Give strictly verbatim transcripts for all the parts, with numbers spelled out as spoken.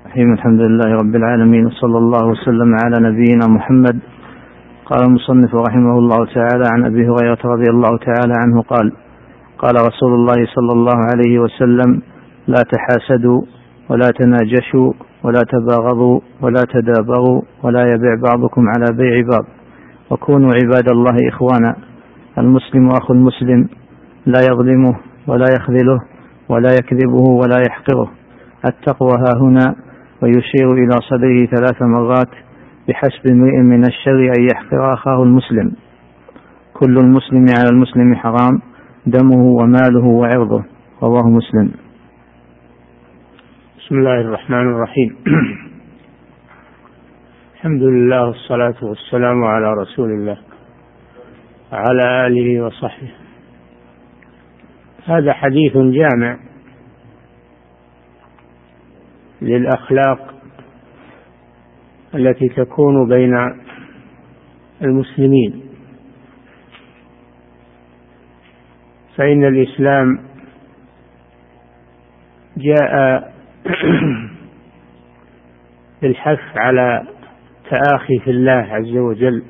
الرحيم. الحمد لله رب العالمين، وصلى الله وسلم على نبينا محمد. قال المصنف رحمه الله تعالى: عن أبي هريرة رضي الله تعالى عنه قال: قال رسول الله صلى الله عليه وسلم: لا تحاسدوا ولا تناجشوا ولا تباغضوا ولا تدابروا ولا يبيع بعضكم على بيع بعض، وكونوا عباد الله إخوانا. المسلم أخو المسلم، لا يظلمه ولا يخذله ولا يكذبه ولا يحقره. التقوى ها هنا، ويشير إلى صدره ثلاث مرات: بحسب امرئ من الشر أن يحقر أخاه المسلم. كل المسلم على المسلم حرام، دمه وماله وعرضه. رواه مسلم. بسم الله الرحمن الرحيم. الحمد لله والصلاة والسلام على رسول الله وعلى آله وصحبه. هذا حديث جامع للأخلاق التي تكون بين المسلمين، فإن الإسلام جاء بالحث على تآخي في الله عز وجل،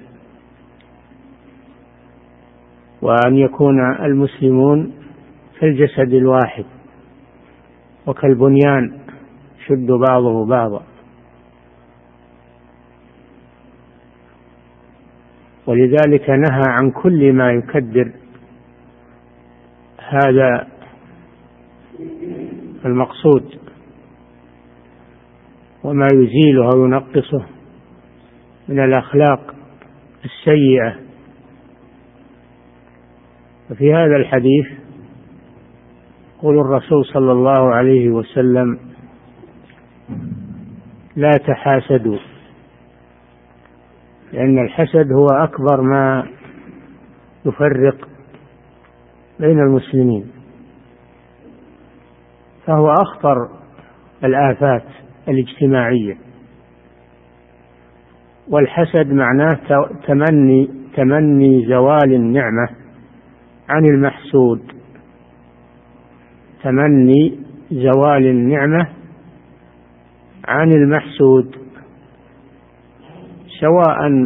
وأن يكون المسلمون كالجسد الواحد وكالبنيان يشد بعضه بعضا. ولذلك نهى عن كل ما يكدر هذا المقصود وما يزيله وينقصه من الأخلاق السيئة. وفي هذا الحديث يقول الرسول صلى الله عليه وسلم: لا تحاسدوا، لأن الحسد هو أكبر ما يفرق بين المسلمين، فهو أخطر الآفات الاجتماعية. والحسد معناه تمني تمني زوال النعمة عن المحسود، تمني زوال النعمة عن المحسود، سواء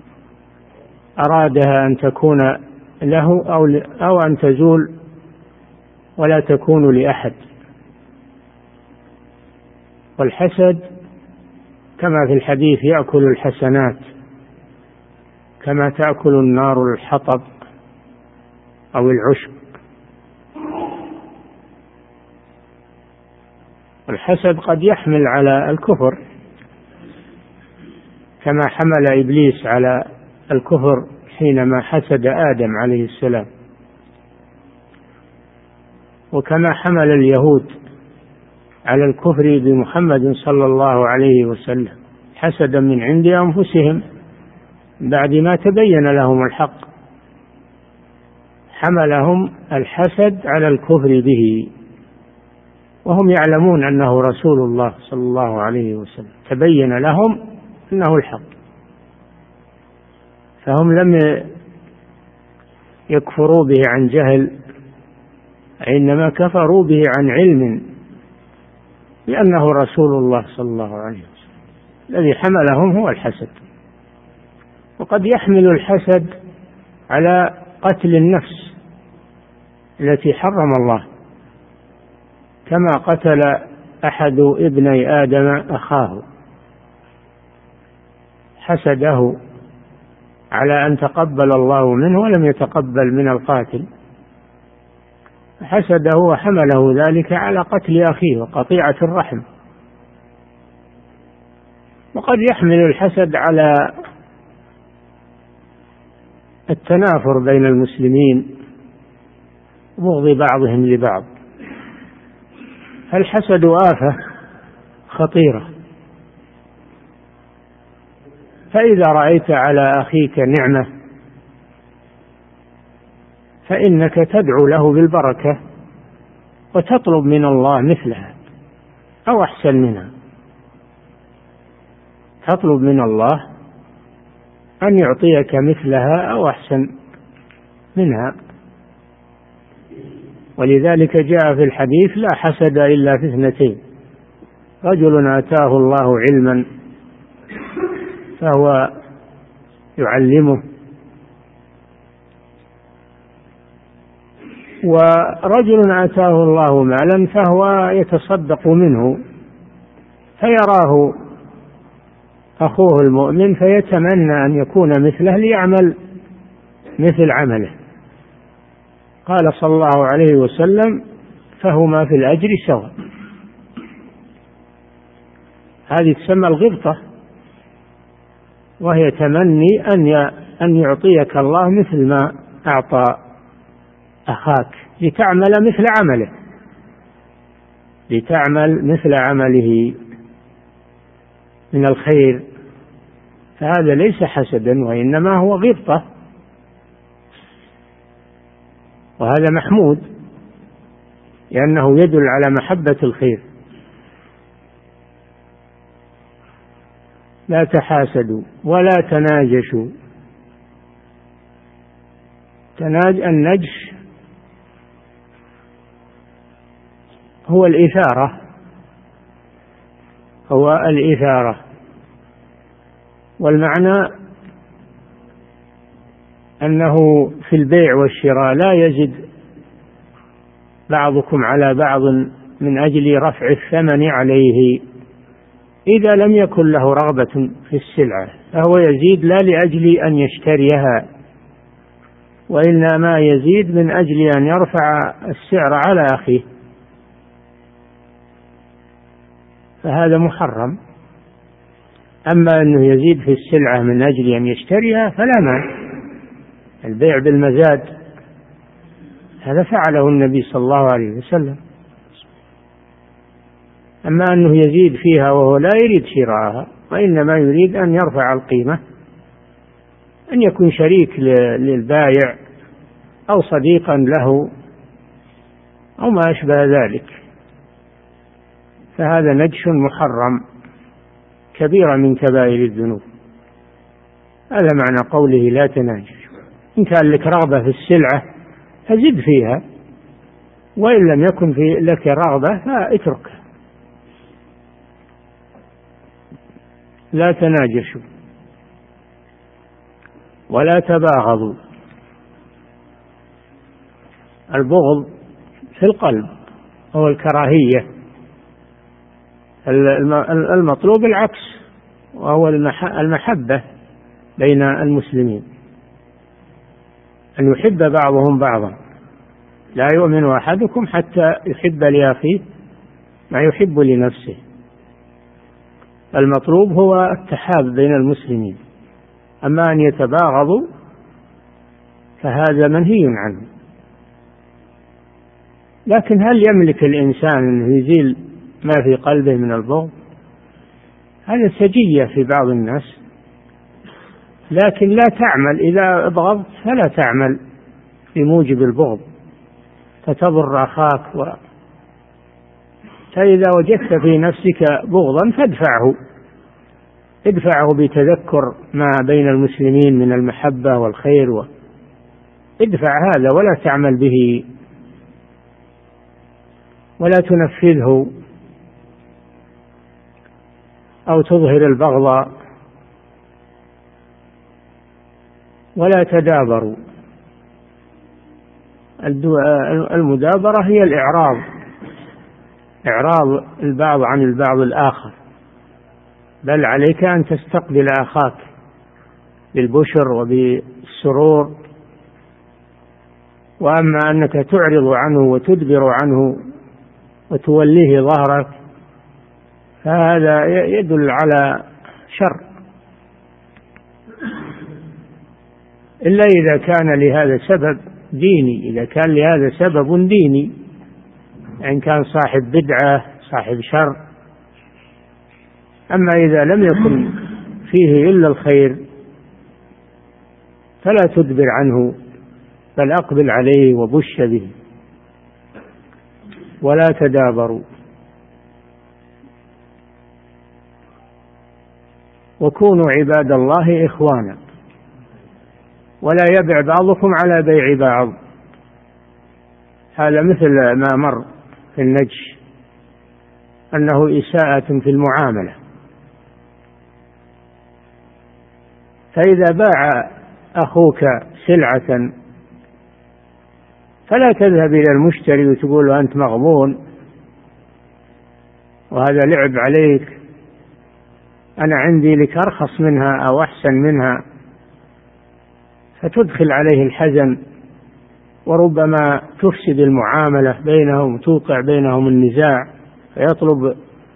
أرادها أن تكون له أو أو أن تزول ولا تكون لأحد. والحسد كما في الحديث يأكل الحسنات كما تأكل النار الحطب أو العشب. الحسد قد يحمل على الكفر، كما حمل إبليس على الكفر حينما حسد آدم عليه السلام، وكما حمل اليهود على الكفر بمحمد صلى الله عليه وسلم حسدا من عند أنفسهم بعد ما تبين لهم الحق، حملهم الحسد على الكفر به وهم يعلمون أنه رسول الله صلى الله عليه وسلم، تبين لهم أنه الحق، فهم لم يكفروا به عن جهل، إنما كفروا به عن علم، لأنه رسول الله صلى الله عليه وسلم. الذي حملهم هو الحسد. وقد يحمل الحسد على قتل النفس التي حرم الله، كما قتل أحد ابني آدم أخاه، حسده على أن تقبل الله منه ولم يتقبل من القاتل، حسده وحمله ذلك على قتل أخيه وقطيعة الرحم. وقد يحمل الحسد على التنافر بين المسلمين وبغض بعضهم لبعض. الحسد آفة خطيرة، فإذا رأيت على أخيك نعمة فإنك تدعو له بالبركة وتطلب من الله مثلها أو أحسن منها، تطلب من الله أن يعطيك مثلها أو أحسن منها. ولذلك جاء في الحديث: لا حسد إلا في اثنتين، رجل آتاه الله علما فهو يعلمه، ورجل آتاه الله مالا فهو يتصدق منه، فيراه أخوه المؤمن فيتمنى أن يكون مثله ليعمل مثل عمله. قال صلى الله عليه وسلم: فهما في الأجر سواء. هذه تسمى الغبطة، وهي تمني أن أن يعطيك الله مثل ما أعطى أخاك لتعمل مثل عمله لتعمل مثل عمله من الخير. فهذا ليس حسدا، وإنما هو غبطة، وهذا محمود لأنه يدل على محبة الخير. لا تحاسدوا ولا تناجشوا. تناج النجش هو الإثارة هو الإثارة والمعنى أنه في البيع والشراء لا يزد بعضكم على بعض من أجل رفع الثمن عليه إذا لم يكن له رغبة في السلعة، فهو يزيد لا لأجل أن يشتريها، وإنما يزيد من أجل أن يرفع السعر على أخيه، فهذا محرم. أما أنه يزيد في السلعة من أجل أن يشتريها فلا مانع، البيع بالمزاد هذا فعله النبي صلى الله عليه وسلم. أما أنه يزيد فيها وهو لا يريد شراءها وإنما يريد أن يرفع القيمة، أن يكون شريك للبائع أو صديقا له أو ما أشبه ذلك، فهذا نجش محرم كبيرة من كبائر الذنوب. هذا معنى قوله لا تناجش. إن كان لك رغبة في السلعة فزد فيها، وإن لم يكن في لك رغبة فاتركها. لا تناجشوا ولا تباغضوا. البغض في القلب هو الكراهية، المطلوب العكس وهو المحبة بين المسلمين، أن يحب بعضهم بعضا. لا يؤمن أحدكم حتى يحب لأخيه ما يحب لنفسه. المطلوب هو التحاب بين المسلمين، أما أن يتباغضوا فهذا منهي عنه. لكن هل يملك الإنسان أن يزيل ما في قلبه من البغض؟ هذا سجية في بعض الناس، لكن لا تعمل إذا أبغضت فلا تعمل بموجب البغض فتضر أخاك و... فإذا وجدت في نفسك بغضا فادفعه ادفعه بتذكر ما بين المسلمين من المحبة والخير و... ادفع هذا ولا تعمل به ولا تنفذه أو تظهر البغض. ولا تدابروا. المدابرة هي الإعراض، إعراض البعض عن البعض الآخر، بل عليك أن تستقبل أخاك بالبشر وبالسرور. وأما أنك تعرض عنه وتدبر عنه وتوليه ظهرك فهذا يدل على شر، إلا إذا كان لهذا سبب ديني. إذا كان لهذا سبب ديني، إن كان صاحب بدعة صاحب شر. أما إذا لم يكن فيه إلا الخير فلا تدبر عنه، بل أقبل عليه وبش به. ولا تدابروا. وكونوا عباد الله إخوانا ولا يبع بعضكم على بيع بعض. هذا مثل ما مر في النجش، أنه إساءة في المعاملة. فإذا باع أخوك سلعة فلا تذهب إلى المشتري وتقول له أنت مغبون وهذا لعب عليك، أنا عندي لك أرخص منها أو أحسن منها، فتدخل عليه الحزن وربما تفسد المعاملة بينهم وتوقع بينهم النزاع فيطلب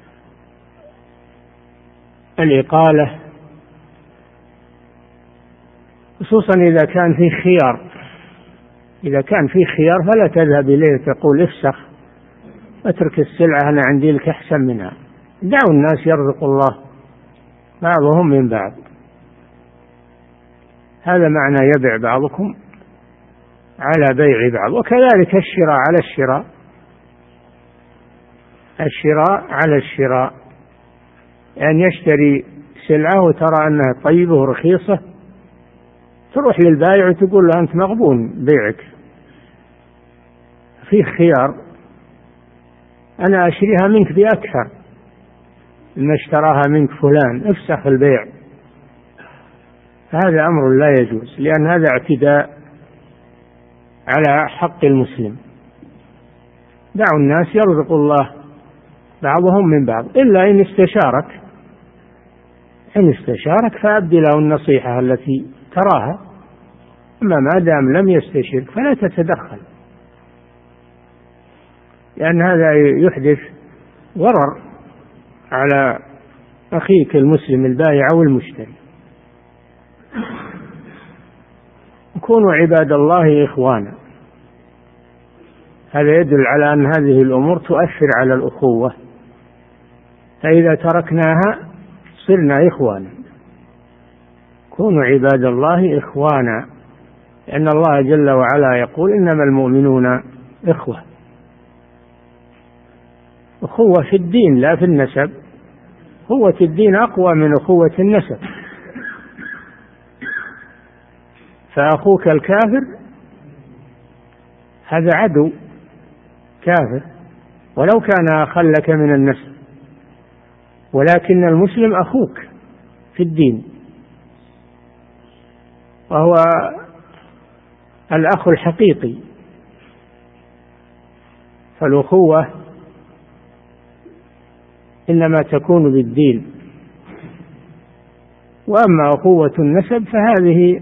الإقالة، خصوصا إذا كان في خيار. إذا كان في خيار فلا تذهب إليه تقول افسخ اترك السلعة أنا عندي لك أحسن منها. دعوا الناس يرزق الله بعضهم من بعض. هذا معنى يبيع بعضكم على بيع بعض. وكذلك الشراء على الشراء، الشراء على الشراء، يعني يشتري سلعة وترى أنها طيبة ورخيصة تروح للبائع وتقول له أنت مغبون بيعك، في خيار أنا أشتريها منك بأكثر مما اشتراها منك فلان، افسخ البيع. هذا أمر لا يجوز، لأن هذا اعتداء على حق المسلم. دعوا الناس يرزق الله بعضهم من بعض، إلا إن استشارك، إن استشارك فأبدي له النصيحة التي تراها، أما ما دام لم يستشرك فلا تتدخل، لأن هذا يحدث ضرر على أخيك المسلم البائع أو المشتري. كونوا عباد الله إخوانا، هذا يدل على أن هذه الأمور تؤثر على الأخوة، فإذا تركناها صرنا إخوانا. كونوا عباد الله إخوانا، لأن الله جل وعلا يقول إنما المؤمنون إخوة. أخوة في الدين لا في النسب، أخوة الدين أقوى من أخوة النسب. فأخوك الكافر هذا عدو كافر ولو كان أخل لك من النسب، ولكن المسلم أخوك في الدين، وهو الأخ الحقيقي. فالأخوة إنما تكون بالدين، وأما أخوة النسب فهذه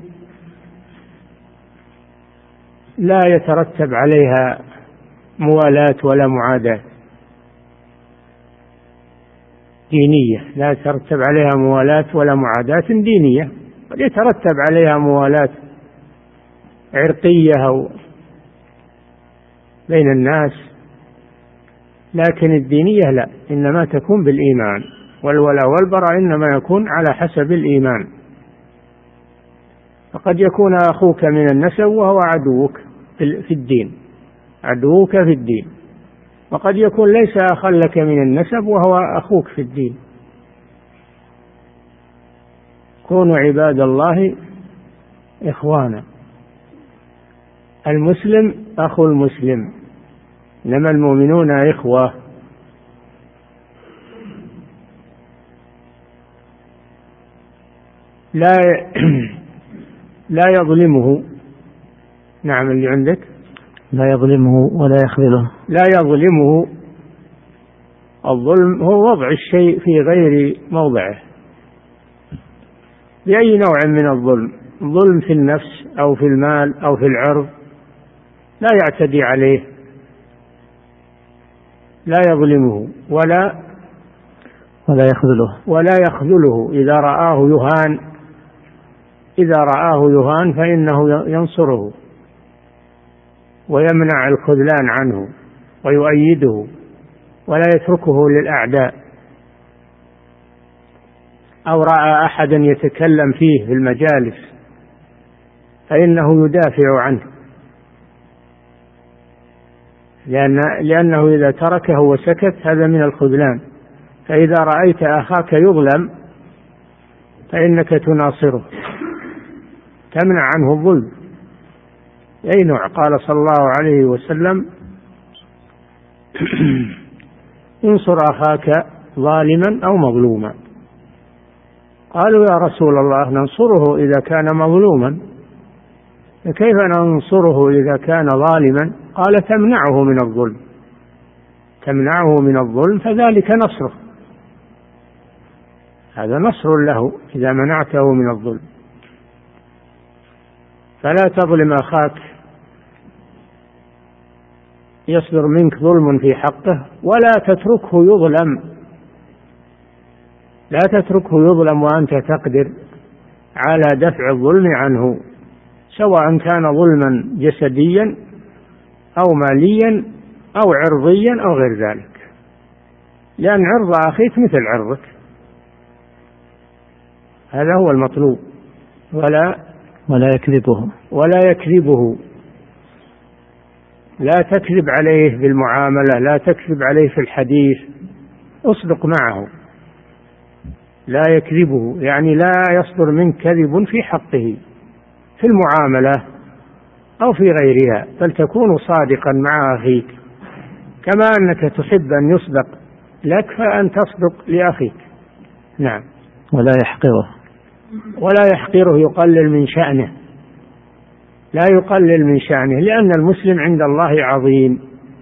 لا يترتب عليها موالاة ولا معاداة دينية، لا يترتب عليها موالاة ولا معاداة دينية، قد يترتب عليها موالاة عرقية أو بين الناس، لكن الدينية لا، إنما تكون بالإيمان، والولاء والبراء إنما يكون على حسب الإيمان. فقد يكون أخوك من النسب وهو عدوك في الدين، عدوك في الدين، وقد يكون ليس أخا لك من النسب وهو أخوك في الدين. كونوا عباد الله إخوانا، المسلم أخو المسلم، إنما المؤمنون إخوة. لا لا يظلمه. نعم اللي عندك لا يظلمه ولا يخذله. لا يظلمه، الظلم هو وضع الشيء في غير موضعه بأي نوع من الظلم، ظلم في النفس أو في المال أو في العرض، لا يعتدي عليه، لا يظلمه ولا ولا يخذله ولا يخذله. إذا رآه يهان، إذا رآه يهان فإنه ينصره ويمنع الخذلان عنه ويؤيده ولا يتركه للأعداء. أو رأى أحدا يتكلم فيه في المجالس فإنه يدافع عنه، لأن لأنه إذا تركه وسكت هذا من الخذلان. فإذا رأيت أخاك يظلم فإنك تناصره، تمنع عنه الظلم أي نوع. قال صلى الله عليه وسلم: انصر أخاك ظالما أو مظلوما. قالوا يا رسول الله ننصره إذا كان مظلوما، فكيف ننصره إذا كان ظالما؟ قال تمنعه من الظلم، تمنعه من الظلم فذلك نصره، هذا نصر له إذا منعته من الظلم. فلا تظلم أخاك يصدر منك ظلم في حقه، ولا تتركه يظلم، لا تتركه يظلم وأنت تقدر على دفع الظلم عنه، سواء كان ظلما جسديا أو ماليا أو عرضيا أو غير ذلك، لأن عرض أخيك مثل عرضك، هذا هو المطلوب. ولا ولا يكذبه ولا يكذبه، لا تكذب عليه بالمعاملة، لا تكذب عليه في الحديث، اصدق معه. لا يكذبه يعني لا يصدر منك كذب في حقه في المعاملة أو في غيرها، بل تكون صادقا مع أخيك، كما أنك تحب أن يصدق لك فأن تصدق لأخيك. نعم. ولا يحقره ولا يحقره، يقلل من شأنه، لا يقلل من شأنه، لأن المسلم عند الله عظيم،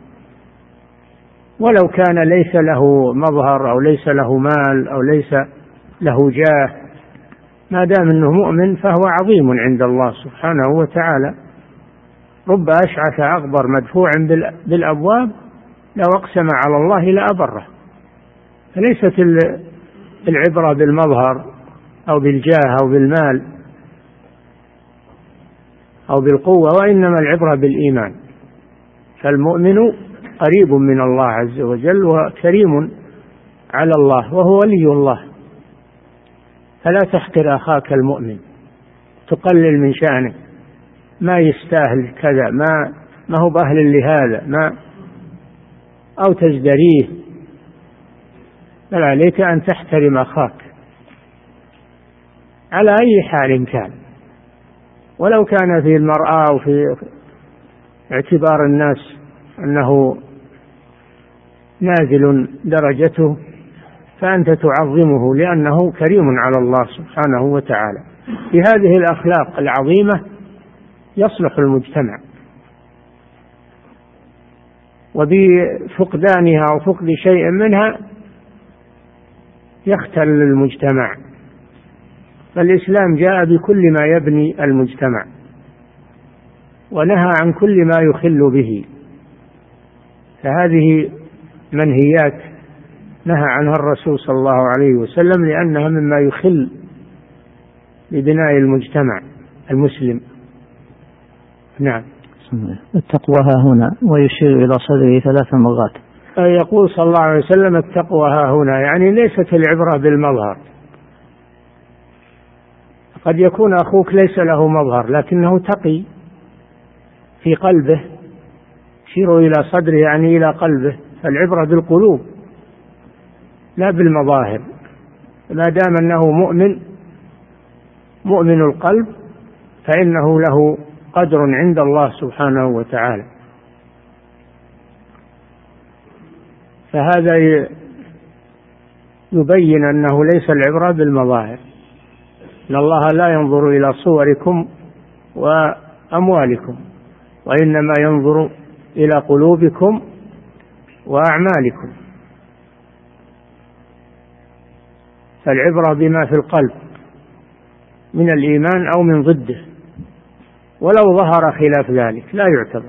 ولو كان ليس له مظهر أو ليس له مال أو ليس له جاه، ما دام أنه مؤمن فهو عظيم عند الله سبحانه وتعالى. رب أشعث أغبر مدفوع بالأبواب لو أقسم على الله لأبره. فليست العبرة بالمظهر أو بالجاه أو بالمال أو بالقوة، وإنما العبرة بالإيمان. فالمؤمن قريب من الله عز وجل وكريم على الله وهو ولي الله. فلا تحقر أخاك المؤمن، تقلل من شأنه، ما يستاهل كذا، ما ما هو بأهل لهذا، ما أو تزدريه، بل عليك أن تحترم أخاك على أي حال كان، ولو كان في المرأة أو في اعتبار الناس أنه نازل درجته، فأنت تعظمه لأنه كريم على الله سبحانه وتعالى. بهذه الأخلاق العظيمة يصلح المجتمع، وبفقدانها أو فقد شيء منها يختل المجتمع. فالإسلام جاء بكل ما يبني المجتمع، ونهى عن كل ما يخل به، فهذه منهيات نهى عنها الرسول صلى الله عليه وسلم، لأنها مما يخل ببناء المجتمع المسلم. نعم. التقوى ها هنا، ويشير إلى صدره ثلاث مرات. يقول صلى الله عليه وسلم التقوى ها هنا، يعني ليست العبرة بالمظهر. قد يكون أخوك ليس له مظهر لكنه تقي في قلبه، يشير إلى صدره يعني إلى قلبه، فالعبرة بالقلوب لا بالمظاهر. ما دام أنه مؤمن مؤمن القلب فإنه له قدر عند الله سبحانه وتعالى. فهذا يبين أنه ليس العبرة بالمظاهر، إن الله لا ينظر إلى صوركم وأموالكم، وإنما ينظر إلى قلوبكم وأعمالكم. فالعبرة بما في القلب من الإيمان أو من ضده، ولو ظهر خلاف ذلك لا يعتبر.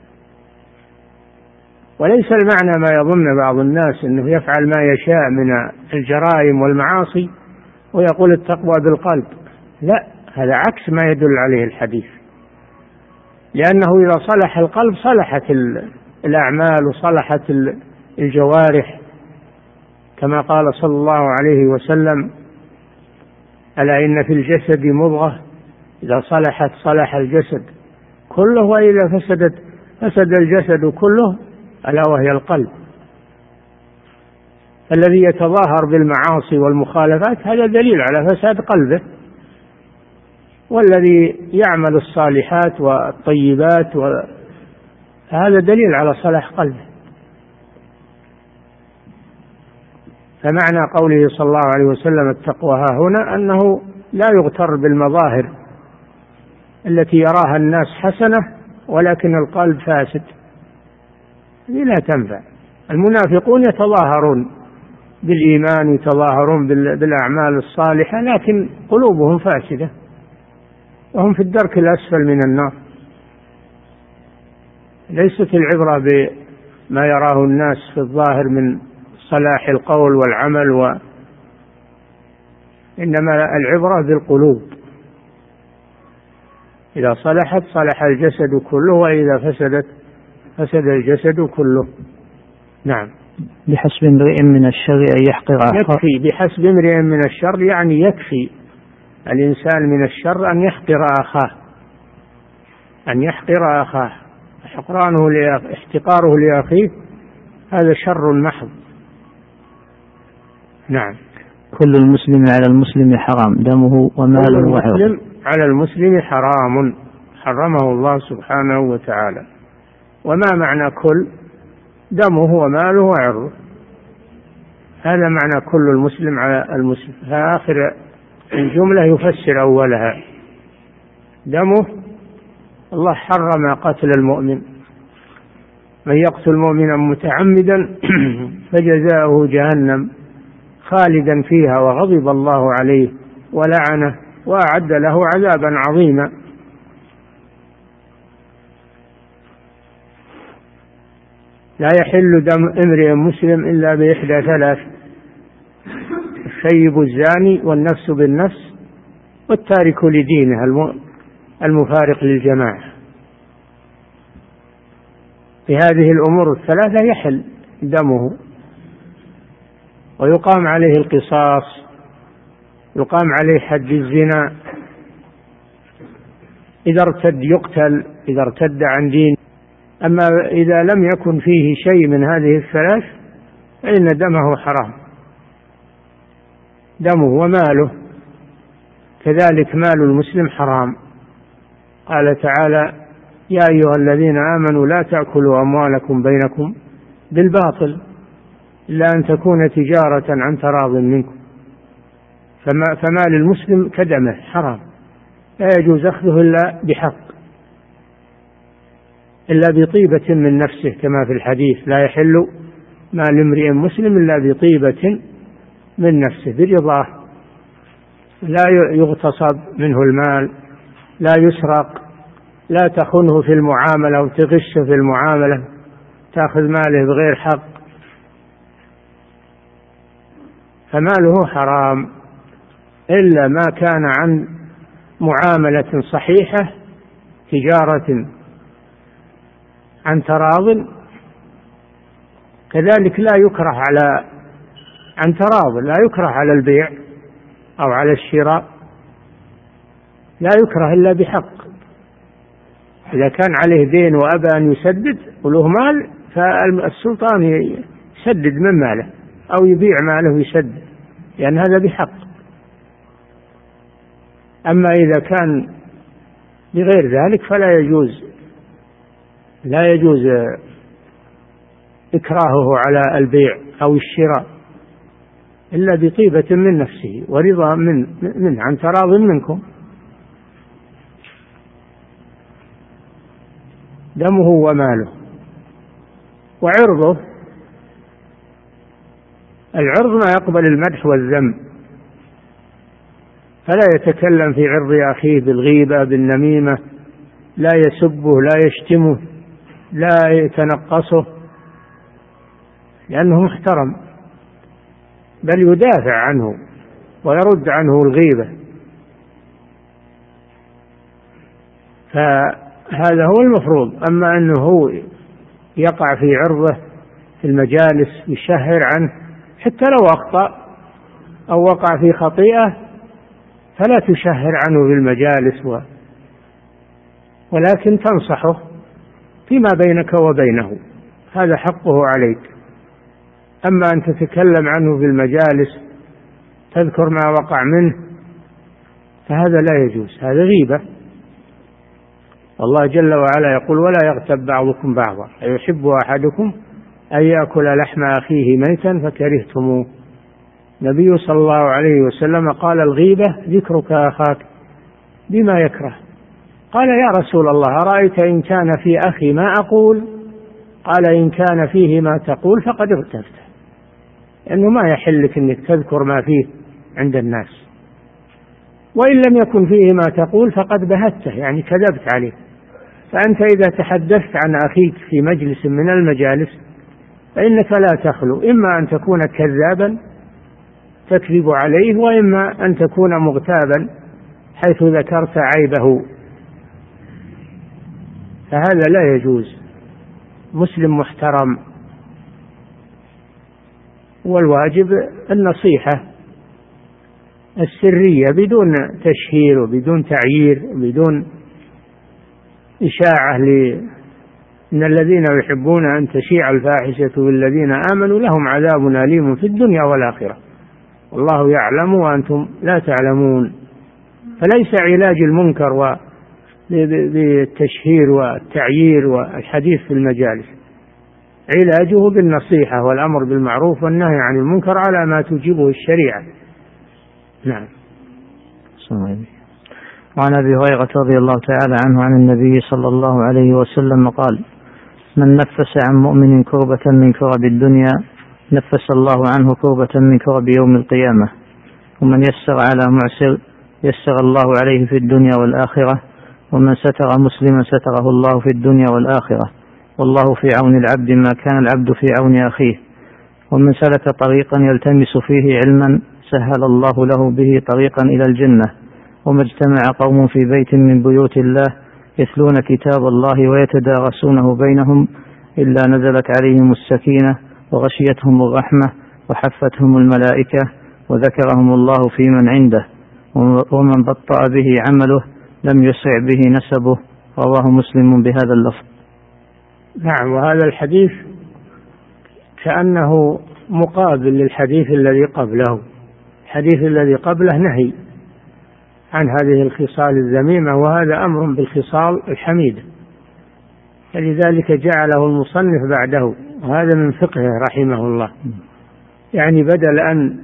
وليس المعنى ما يظن بعض الناس أنه يفعل ما يشاء من الجرائم والمعاصي ويقول التقوى بالقلب، لا، هذا عكس ما يدل عليه الحديث، لأنه إذا صلح القلب صلحت الأعمال وصلحت الجوارح، كما قال صلى الله عليه وسلم ألا إن في الجسد مضغة إذا صلحت صلح الجسد كله، وإذا فسدت فسد الجسد كله، ألا وهي القلب. الذي يتظاهر بالمعاصي والمخالفات هذا دليل على فساد قلبه، والذي يعمل الصالحات والطيبات هذا دليل على صلاح قلبه. فمعنى قوله صلى الله عليه وسلم التقوى ها هنا أنه لا يغتر بالمظاهر التي يراها الناس حسنة ولكن القلب فاسد، هذه لا تنفع. المنافقون يتظاهرون بالإيمان، يتظاهرون بالأعمال الصالحة، لكن قلوبهم فاسدة وهم في الدرك الأسفل من النار. ليست العبرة بما يراه الناس في الظاهر من صلاح القول والعمل و... إنما العبرة بالقلوب، إذا صلحت صلح الجسد كله، وإذا فسدت فسد الجسد كله. نعم. بحسب امرئ من الشر أن يحقر أخاه. يكفي بحسب امرئ من الشر، يعني يكفي الإنسان من الشر أن يحقر أخاه، أن يحقر أخاه. حقرانه لأخ... احتقاره لأخيه هذا شر محض. نعم. كل المسلم على المسلم حرام دمه وماله وعرضه. المسلم على المسلم حرام حرمه الله سبحانه وتعالى. وما معنى كل؟ دمه وماله وعرضه، هذا معنى كل المسلم على المسلم. آخر الجملة يفسر أولها. دمه، الله حرم قتل المؤمن، من يقتل مؤمنا متعمدا فجزاؤه جهنم خالدا فيها وغضب الله عليه ولعنه وأعد له عذابا عظيما. لا يحل دم امرئ مسلم إلا بإحدى ثلاث: الشيب الزاني والنفس بالنفس والتارك لدينه المفارق للجماعة. في هذه الأمور الثلاثة يحل دمه ويقام عليه القصاص، يقام عليه حد الزنا. إذا ارتد يقتل إذا ارتد عن دين. أما إذا لم يكن فيه شيء من هذه الثلاث فإن دمه حرام، دمه وماله كذلك. مال المسلم حرام. قال تعالى: يا أيها الذين آمنوا لا تأكلوا أموالكم بينكم بالباطل إلا أن تكون تجارة عن تراض منكم. فمال المسلم كدمه حرام، لا يجوز أخذه إلا بحق، إلا بطيبة من نفسه، كما في الحديث: لا يحل مال امرئ مسلم إلا بطيبة من نفسه، برضاه. لا يغتصب منه المال، لا يسرق، لا تخنه في المعاملة وتغشه في المعاملة، تأخذ ماله بغير حق، فماله حرام إلا ما كان عن معاملة صحيحة، تجارة عن تراض. كذلك لا يكره على عن تراض، لا يكره على البيع أو على الشراء، لا يكره إلا بحق. إذا كان عليه دين وأبى أن يسدد وله مال، فالسلطان يسدد من ماله أو يبيع ماله ويسدد، لأن هذا بحق. أما إذا كان بغير ذلك فلا يجوز لا يجوز إكراهه على البيع أو الشراء إلا بطيبة من نفسه ورضا من من عن تراض منكم. دمه وماله وعرضه. العرض ما يقبل المدح والذم، فلا يتكلم في عرض أخيه بالغيبة بالنميمة، لا يسبه، لا يشتمه، لا يتنقصه، لأنه محترم، بل يدافع عنه ويرد عنه الغيبة. فهذا هو المفروض. أما أنه هو يقع في عرضه في المجالس يشهر عنه، حتى لو أخطأ أو وقع في خطيئة فلا تشهر عنه في المجالس و... ولكن تنصحه فيما بينك وبينه، هذا حقه عليك. أما أن تتكلم عنه في المجالس تذكر ما وقع منه فهذا لا يجوز، هذا غيبة. الله جل وعلا يقول: ولا يغتب بعضكم بعضا أيحب أحدكم أن يأكل لحم أخيه ميتا فكرهتموه. النبي صلى الله عليه وسلم قال الغيبة ذكرك أخاك بما يكره. قال يا رسول الله أرأيت إن كان في أخي ما أقول؟ قال إن كان فيه ما تقول فقد اغتبت، لأنه ما يحلك أنك تذكر ما فيه عند الناس، وإن لم يكن فيه ما تقول فقد بهته، يعني كذبت عليه. فأنت إذا تحدثت عن أخيك في مجلس من المجالس فإنك لا تخلو، إما أن تكون كذابا تكذب عليه، وإما أن تكون مغتابا حيث ذكرت عيبه، فهذا لا يجوز. مسلم محترم، والواجب النصيحة السرية بدون تشهير وبدون تعيير وبدون إشاعة، لأن الذين يحبون أن تشيع الفاحشة بالذين آمنوا لهم عذاب أليم في الدنيا والآخرة والله يعلم وأنتم لا تعلمون. فليس علاج المنكر بالتشهير والتعيير والحديث في المجالس، علاجه بالنصيحة والأمر بالمعروف والنهي عن المنكر على ما توجبه الشريعة. نعم. وعن أبي هريرة رضي الله تعالى عنه عن النبي صلى الله عليه وسلم قال: من نفس عن مؤمن كربة من كرب الدنيا نفس الله عنه كربة من كرب يوم القيامة، ومن يسر على معسر يسر الله عليه في الدنيا والآخرة، ومن ستر مسلما ستره الله في الدنيا والآخرة، والله في عون العبد ما كان العبد في عون أخيه. ومن سلك طريقا يلتمس فيه علما سهل الله له به طريقا إلى الجنة. وما اجتمع قوم في بيت من بيوت الله يتلون كتاب الله ويتدارسونه بينهم إلا نزلت عليهم السكينة وغشيتهم الرحمة وحفتهم الملائكة وذكرهم الله في من عنده. ومن بطأ به عمله لم يسرع به نسبه. رواه مسلم بهذا اللفظ. نعم. وهذا الحديث كأنه مقابل للحديث الذي قبله. الحديث الذي قبله نهي عن هذه الخصال الذميمة، وهذا أمر بالخصال الحميدة، فلذلك جعله المصنف بعده، وهذا من فقهه رحمه الله. يعني بدل أن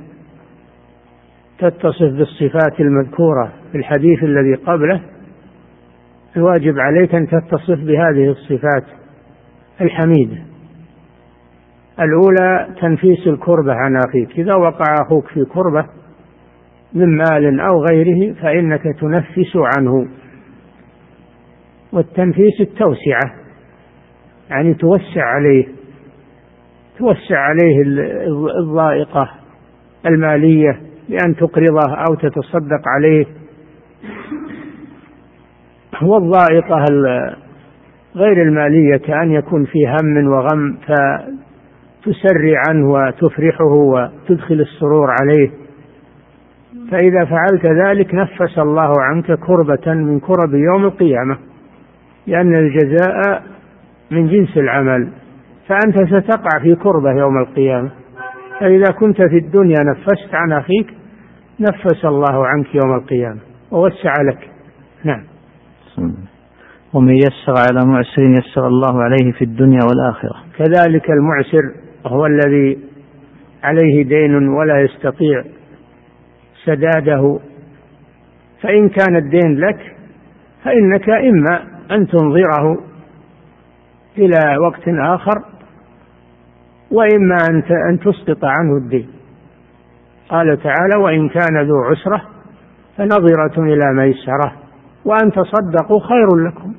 تتصف بالصفات المذكورة في الحديث الذي قبله الواجب عليك أن تتصف بهذه الصفات الحميدة. الأولى تنفيس الكربة عن أخيك، إذا وقع أخوك في كربة من مال أو غيره فإنك تنفس عنه. والتنفيس التوسعة، يعني توسع عليه توسع عليه الضائقة المالية بأن تقرضه أو تتصدق عليه، والضائقة غير المالية كأن يكون في هم وغم فتسري عنه وتفرحه وتدخل السرور عليه. فإذا فعلت ذلك نفس الله عنك كربة من كرب يوم القيامة، لأن الجزاء من جنس العمل، فأنت ستقع في كربة يوم القيامة. فإذا كنت في الدنيا نفست عن أخيك نفس الله عنك يوم القيامة ووسع لك. نعم. ومن يسر على معسر يسر الله عليه في الدنيا والآخرة. كذلك المعسر هو الذي عليه دين ولا يستطيع سداده، فإن كان الدين لك فإنك إما أن تنظره إلى وقت آخر، وإما أن تسقط عنه الدين. قال تعالى: وإن كان ذو عسرة فنظرة إلى ميسرة وأن تصدقوا خير لكم.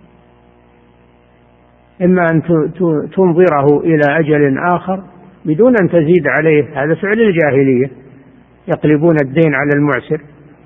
إما أن تنظره إلى أجل آخر بدون أن تزيد عليه، هذا فعل الجاهلية، يقلبون الدين على المعسر،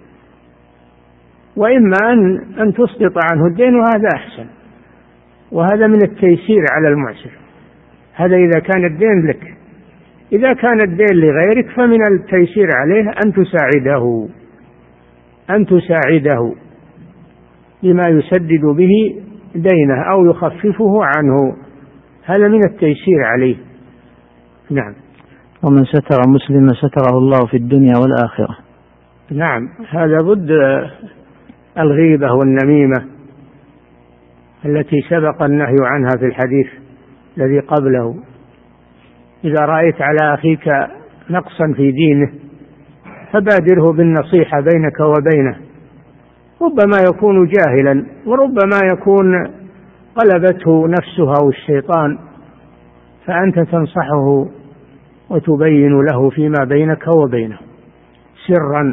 وإما أن أن تسقط عنه الدين، وهذا أحسن، وهذا من التيسير على المعسر. هذا إذا كان الدين لك. إذا كان الدين لغيرك فمن التيسير عليه أن تساعده أن تساعده بما يسدد به دينه أو يخففه عنه، هذا من التيسير عليه. نعم. ومن ستر مسلما ستره الله في الدنيا والآخرة. نعم. هذا ضد الغيبة والنميمة التي سبق النهي عنها في الحديث الذي قبله. إذا رأيت على أخيك نقصا في دينه فبادره بالنصيحة بينك وبينه، ربما يكون جاهلا وربما يكون غلبته نفسه أو الشيطان، فأنت تنصحه وتبين له فيما بينك وبينه سرا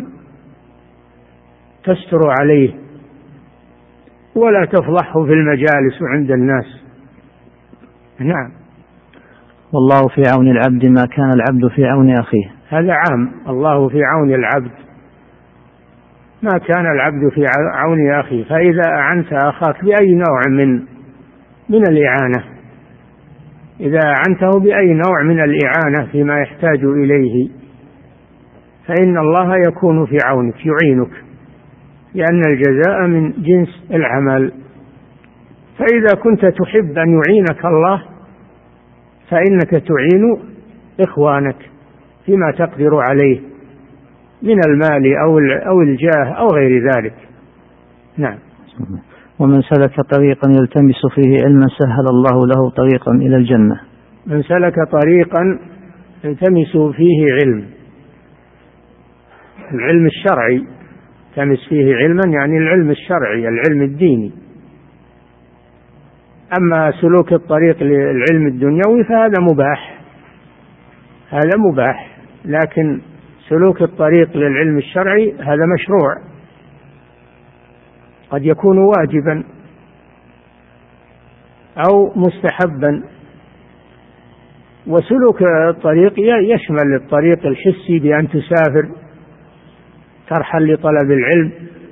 تستر عليه ولا تفضحه في المجالس وعند الناس. نعم. والله في عون العبد ما كان العبد في عون أخيه. هذا عام، الله في عون العبد ما كان العبد في عون أخيه. فإذا أعنت أخاك بأي نوع من من الإعانة، إذا أعنته بأي نوع من الإعانة فيما يحتاج إليه فإن الله يكون في عونك يعينك، لأن الجزاء من جنس العمل. فإذا كنت تحب أن يعينك الله فإنك تعين إخوانك فيما تقدر عليه من المال أو الجاه أو غير ذلك. نعم. ومن سلك طريقا يلتمس فيه علما سهل الله له طريقا إلى الجنة. من سلك طريقا يلتمس فيه علم، العلم الشرعي، يلتمس فيه علما يعني العلم الشرعي العلم الديني. أما سلوك الطريق للعلم الدنيوي فهذا مباح، هذا مباح، لكن سلوك الطريق للعلم الشرعي هذا مشروع، قد يكون واجبا أو مستحبا. وسلوك الطريق يشمل الطريق الحسي بأن تسافر ترحل لطلب العلم،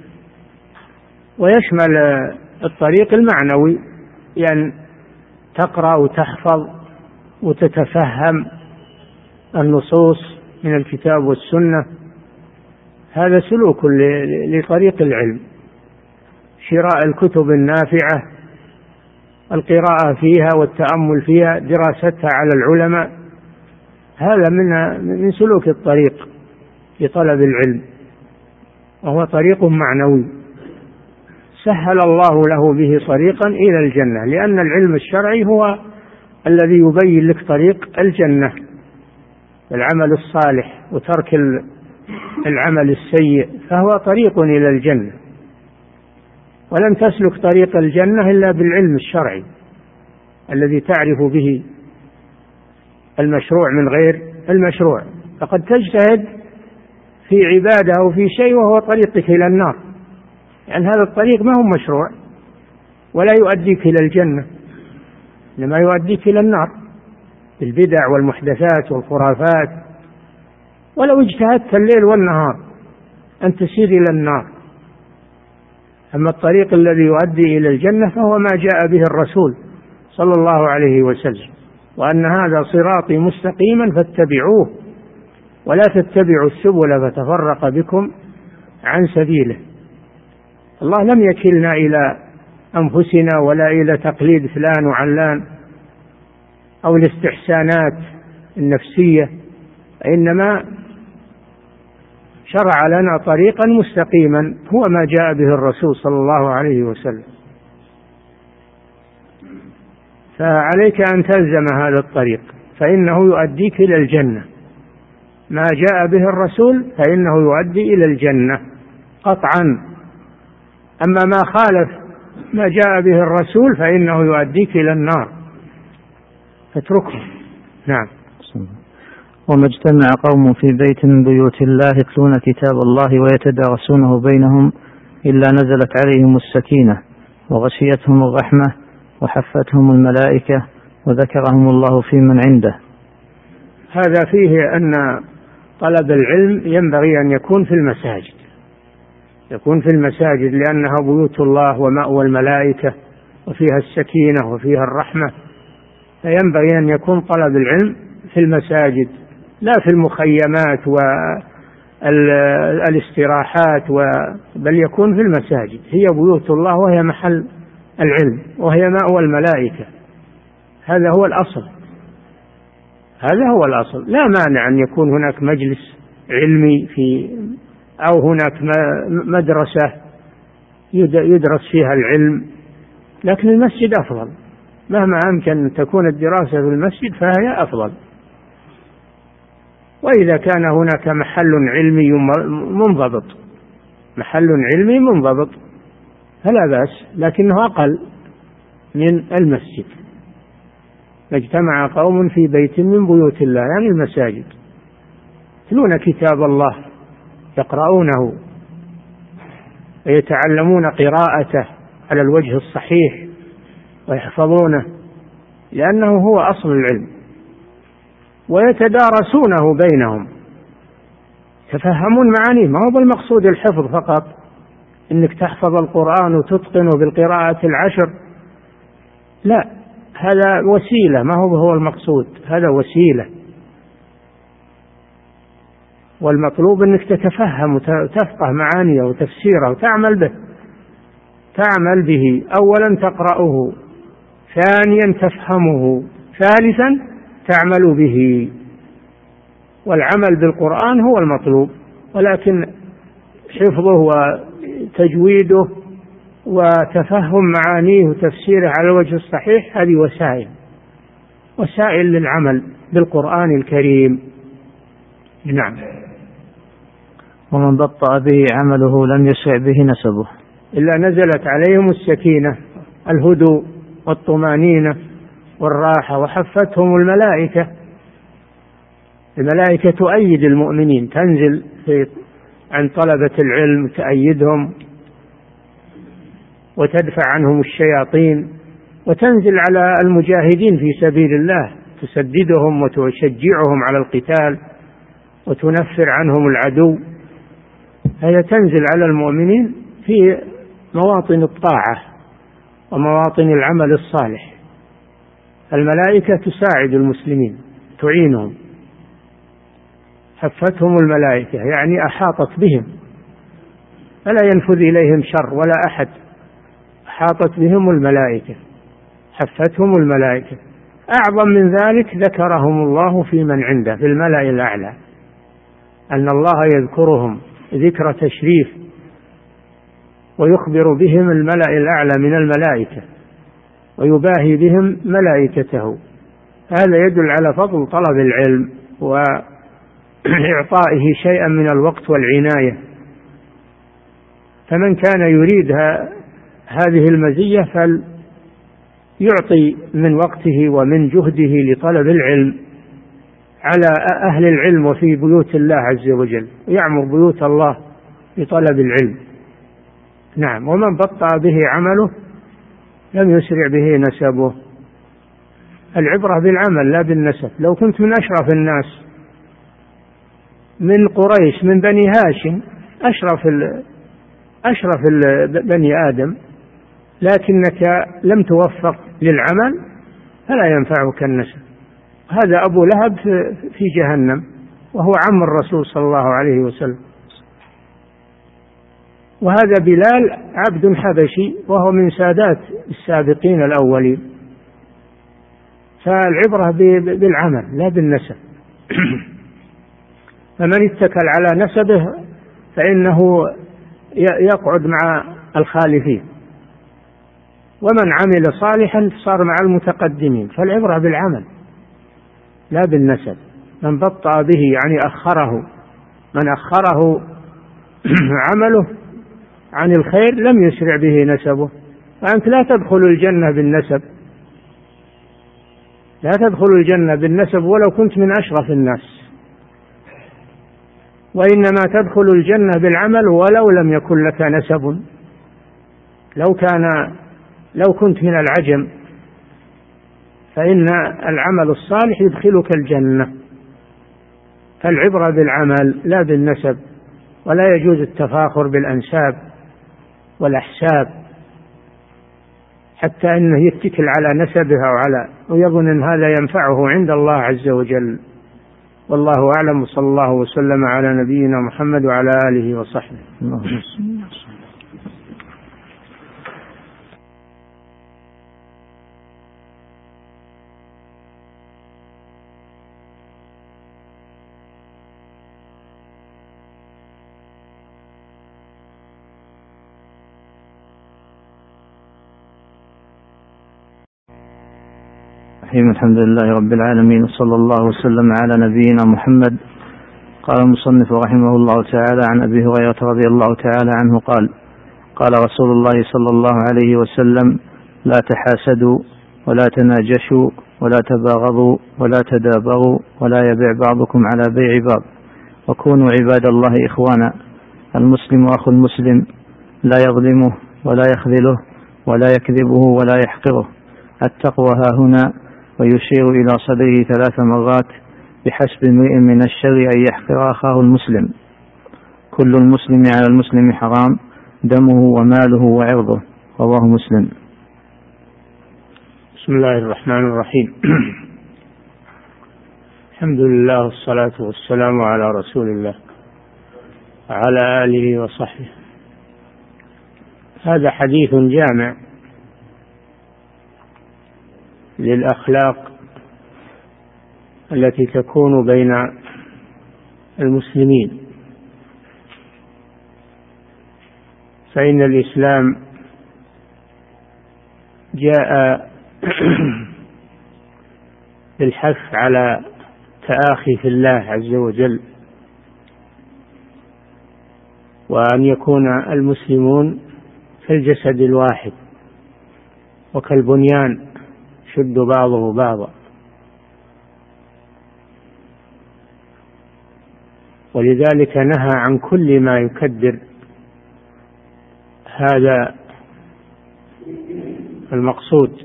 ويشمل الطريق المعنوي يعني تقرأ وتحفظ وتتفهم النصوص من الكتاب والسنة، هذا سلوك لطريق العلم. شراء الكتب النافعة، القراءة فيها والتأمل فيها، دراستها على العلماء، هذا من من سلوك الطريق لطلب العلم، وهو طريق معنوي سهل الله له به طريقا إلى الجنة، لأن العلم الشرعي هو الذي يبين لك طريق الجنة، العمل الصالح وترك العمل السيء، فهو طريق إلى الجنة. ولن تسلك طريق الجنة إلا بالعلم الشرعي الذي تعرف به المشروع من غير المشروع. فقد تجتهد في عبادة أو في شيء وهو طريقك إلى النار، يعني هذا الطريق ما هو مشروع ولا يؤديك إلى الجنة، إنما يؤديك إلى النار بالبدع والمحدثات والخرافات. ولو اجتهدت الليل والنهار أن تسير إلى النار. أما الطريق الذي يؤدي إلى الجنة فهو ما جاء به الرسول صلى الله عليه وسلم، وأن هذا صراطي مستقيما فاتبعوه ولا تتبعوا السبل فتفرق بكم عن سبيله. الله لم يكلنا إلى أنفسنا ولا إلى تقليد فلان وعلان أو الاستحسانات النفسية، إنما شرع لنا طريقا مستقيما هو ما جاء به الرسول صلى الله عليه وسلم. فعليك أن تلزم هذا الطريق فإنه يؤديك إلى الجنة، ما جاء به الرسول فإنه يؤدي إلى الجنة قطعا. أما ما خالف ما جاء به الرسول فإنه يؤديك إلى النار، فاتركه. نعم. وما اجتمع قوم في بيت من بيوت الله يتلون كتاب الله ويتدارسونه بينهم إلا نزلت عليهم السكينة وغشيتهم الرحمة وحفتهم الملائكة وذكرهم الله في من عنده. هذا فيه أن طلب العلم ينبغي أن يكون في المساجد، يكون في المساجد لأنها بيوت الله ومأوى الملائكة وفيها السكينة وفيها الرحمة، فينبغي أن يكون طلب العلم في المساجد لا في المخيمات والاستراحات، بل يكون في المساجد، هي بيوت الله وهي محل العلم وهي مأوى الملائكة. هذا هو الأصل، هذا هو الأصل. لا مانع أن يكون هناك مجلس علمي في أو هناك مدرسة يدرس فيها العلم، لكن المسجد أفضل، مهما أمكن أن تكون الدراسة في المسجد فهي أفضل. وإذا كان هناك محل علمي منضبط محل علمي منضبط فلا بأس، لكنه أقل من المسجد. اجتمع قوم في بيت من بيوت الله، يعني المساجد، يتلون كتاب الله، يقرؤونه ويتعلمون قراءته على الوجه الصحيح ويحفظونه، لأنه هو أصل العلم، ويتدارسونه بينهم، يتفهمون معانيه. ما هو بالمقصود الحفظ فقط، إنك تحفظ القرآن وتتقنه بالقراءة العشر، لا، هذا وسيلة، ما هو هو المقصود، هذا وسيلة. والمطلوب أنك تتفهم وتفقه معانيه وتفسيره وتعمل به، تعمل به، أولا تقرأه، ثانيا تفهمه، ثالثا تعمل به. والعمل بالقرآن هو المطلوب، ولكن حفظه وتجويده وتفهم معانيه وتفسيره على الوجه الصحيح، هذه وسائل وسائل للعمل بالقرآن الكريم. نعم. ومن بطأ به عمله لم يسع به نسبه إلا نزلت عليهم السكينة، الهدوء والطمانينة والراحة، وحفتهم الملائكة. الملائكة تؤيد المؤمنين، تنزل في عن طلبة العلم، تأيدهم وتدفع عنهم الشياطين، وتنزل على المجاهدين في سبيل الله، تسددهم وتشجعهم على القتال وتنفر عنهم العدو. هي تنزل على المؤمنين في مواطن الطاعة ومواطن العمل الصالح. الملائكة تساعد المسلمين، تعينهم. حفتهم الملائكة يعني أحاطت بهم، فلا ينفذ إليهم شر ولا أحد، أحاطت بهم الملائكة، حفتهم الملائكة. أعظم من ذلك ذكرهم الله في من عنده في الملأ الأعلى، أن الله يذكرهم ذكر تشريف ويخبر بهم الملأ الأعلى من الملائكة ويباهي بهم ملائكته. هذا يدل على فضل طلب العلم وإعطائه شيئا من الوقت والعناية. فمن كان يريد هذه المزية فليعطي من وقته ومن جهده لطلب العلم على أهل العلم وفي بيوت الله عز وجل، ويعمر بيوت الله بطلب العلم. نعم. ومن بطأ به عمله لم يسرع به نسبه. العبرة بالعمل لا بالنسب. لو كنت من أشرف الناس، من قريش، من بني هاشم، أشرف ال أشرف ال بني آدم، لكنك لم توفق للعمل فلا ينفعك النسب. هذا أبو لهب في جهنم وهو عم الرسول صلى الله عليه وسلم، وهذا بلال عبد حبشي وهو من سادات السابقين الأولين. فالعبرة بالعمل لا بالنسب. فمن اتكل على نسبه فإنه يقعد مع الخالفين، ومن عمل صالحا صار مع المتقدمين. فالعبرة بالعمل لا بالنسب. من بطأ به يعني أخره، من أخره عمله عن الخير لم يسرع به نسبه. فأنت لا تدخل الجنة بالنسب، لا تدخل الجنة بالنسب ولو كنت من أشرف الناس، وإنما تدخل الجنة بالعمل ولو لم يكن لك نسب. لو كان لو كنت من العجم فإن العمل الصالح يدخلك الجنة. فالعبرة بالعمل لا بالنسب، ولا يجوز التفاخر بالأنساب والأحساب حتى أنه يتكل على نسبها وعلى ويظن أن هذا ينفعه عند الله عز وجل. والله أعلم، وصلى الله وسلم على نبينا محمد وعلى آله وصحبه. الحمد لله رب العالمين، وصلى الله وسلم على نبينا محمد قال المصنف رحمه الله تعالى عن أبي هريرة رضي الله تعالى عنه قال قال رسول الله صلى الله عليه وسلم لا تحاسدوا ولا تناجشوا ولا تباغضوا ولا تدابروا ولا يبيع بعضكم على بيع بعض وكونوا عباد الله إخوانا المسلم أخو المسلم لا يظلمه ولا يخذله ولا يكذبه ولا يحقره التقوى ها هنا ويشير إلى صدره ثلاث مرات بحسب امرئ من الشر أن يحقر أخاه المسلم كل المسلم على المسلم حرام دمه وماله وعرضه رواه مسلم. بسم الله الرحمن الرحيم. الحمد لله والصلاة والسلام على رسول الله وعلى آله وصحبه. هذا حديث جامع للأخلاق التي تكون بين المسلمين، فإن الإسلام جاء بالحث على تآخي في الله عز وجل، وأن يكون المسلمون كالجسد الواحد وكالبنيان يشد بعضه بعضا، ولذلك نهى عن كل ما يكدر هذا المقصود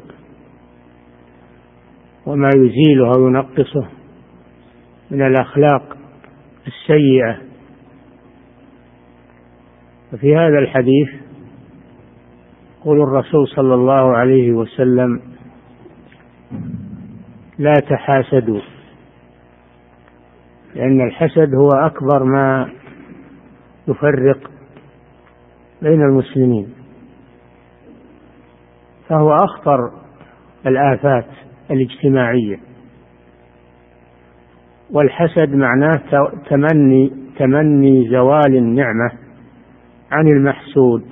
وما يزيله أو ينقصه من الأخلاق السيئة. وفي هذا الحديث يقول الرسول صلى الله عليه وسلم لا تحاسدوا، لأن الحسد هو أكبر ما يفرق بين المسلمين، فهو أخطر الآفات الاجتماعية. والحسد معناه تمني تمني زوال النعمة عن المحسود،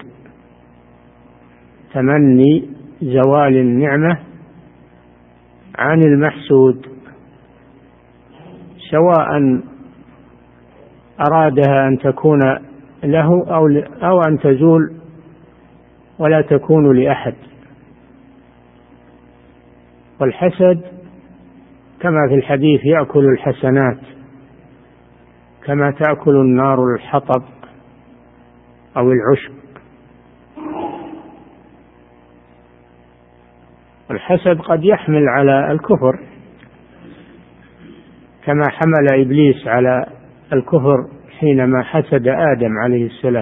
تمني زوال النعمة عن المحسود، سواء أرادها أن تكون له أو أو أن تزول ولا تكون لأحد. والحسد كما في الحديث يأكل الحسنات كما تأكل النار الحطب أو العشب. الحسد قد يحمل على الكفر كما حمل إبليس على الكفر حينما حسد آدم عليه السلام،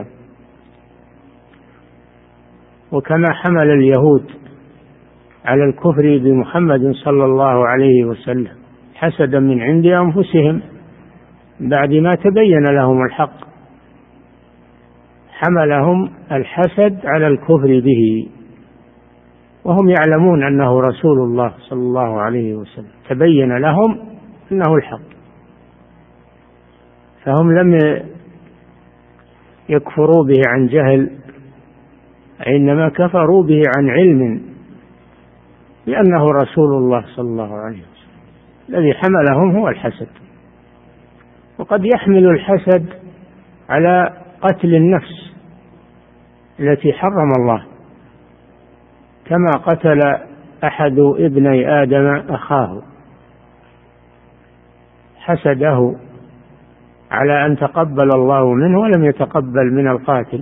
وكما حمل اليهود على الكفر بمحمد صلى الله عليه وسلم حسدا من عند أنفسهم بعد ما تبين لهم الحق، حملهم الحسد على الكفر به وهم يعلمون أنه رسول الله صلى الله عليه وسلم، تبين لهم أنه الحق، فهم لم يكفروا به عن جهل، إنما كفروا به عن علم لأنه رسول الله صلى الله عليه وسلم. الذي حملهم هو الحسد. وقد يحمل الحسد على قتل النفس التي حرم الله، كما قتل أحد ابني آدم أخاه، حسده على أن تقبل الله منه ولم يتقبل من القاتل،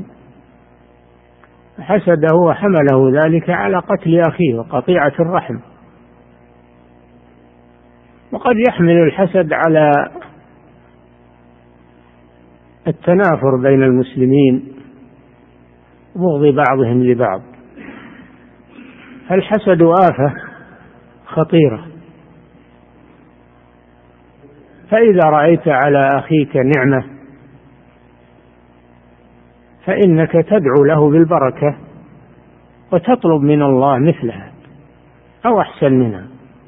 حسده وحمله ذلك على قتل أخيه وقطيعة الرحم. وقد يحمل الحسد على التنافر بين المسلمين وبغض بعضهم لبعض. الحسد آفة خطيرة، فإذا رأيت على أخيك نعمة فإنك تدعو له بالبركة وتطلب من الله مثلها أو أحسن منها،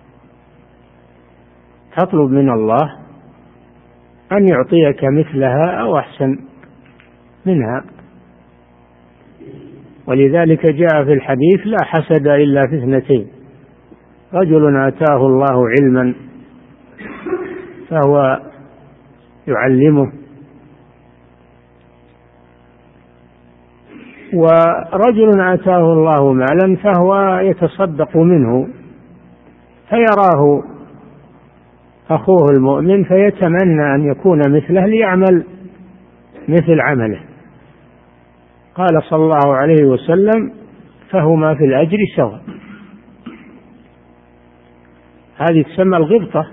تطلب من الله أن يعطيك مثلها أو أحسن منها. ولذلك جاء في الحديث لا حسد إلا في اثنتين: رجل آتاه الله علما فهو يعلمه. ورجل آتاه الله مالا فهو يتصدق منه فيراه أخوه المؤمن فيتمنى أن يكون مثله ليعمل مثل عمله. قال صلى الله عليه وسلم: فهما في الأجر سواء. هذه تسمى الغبطة،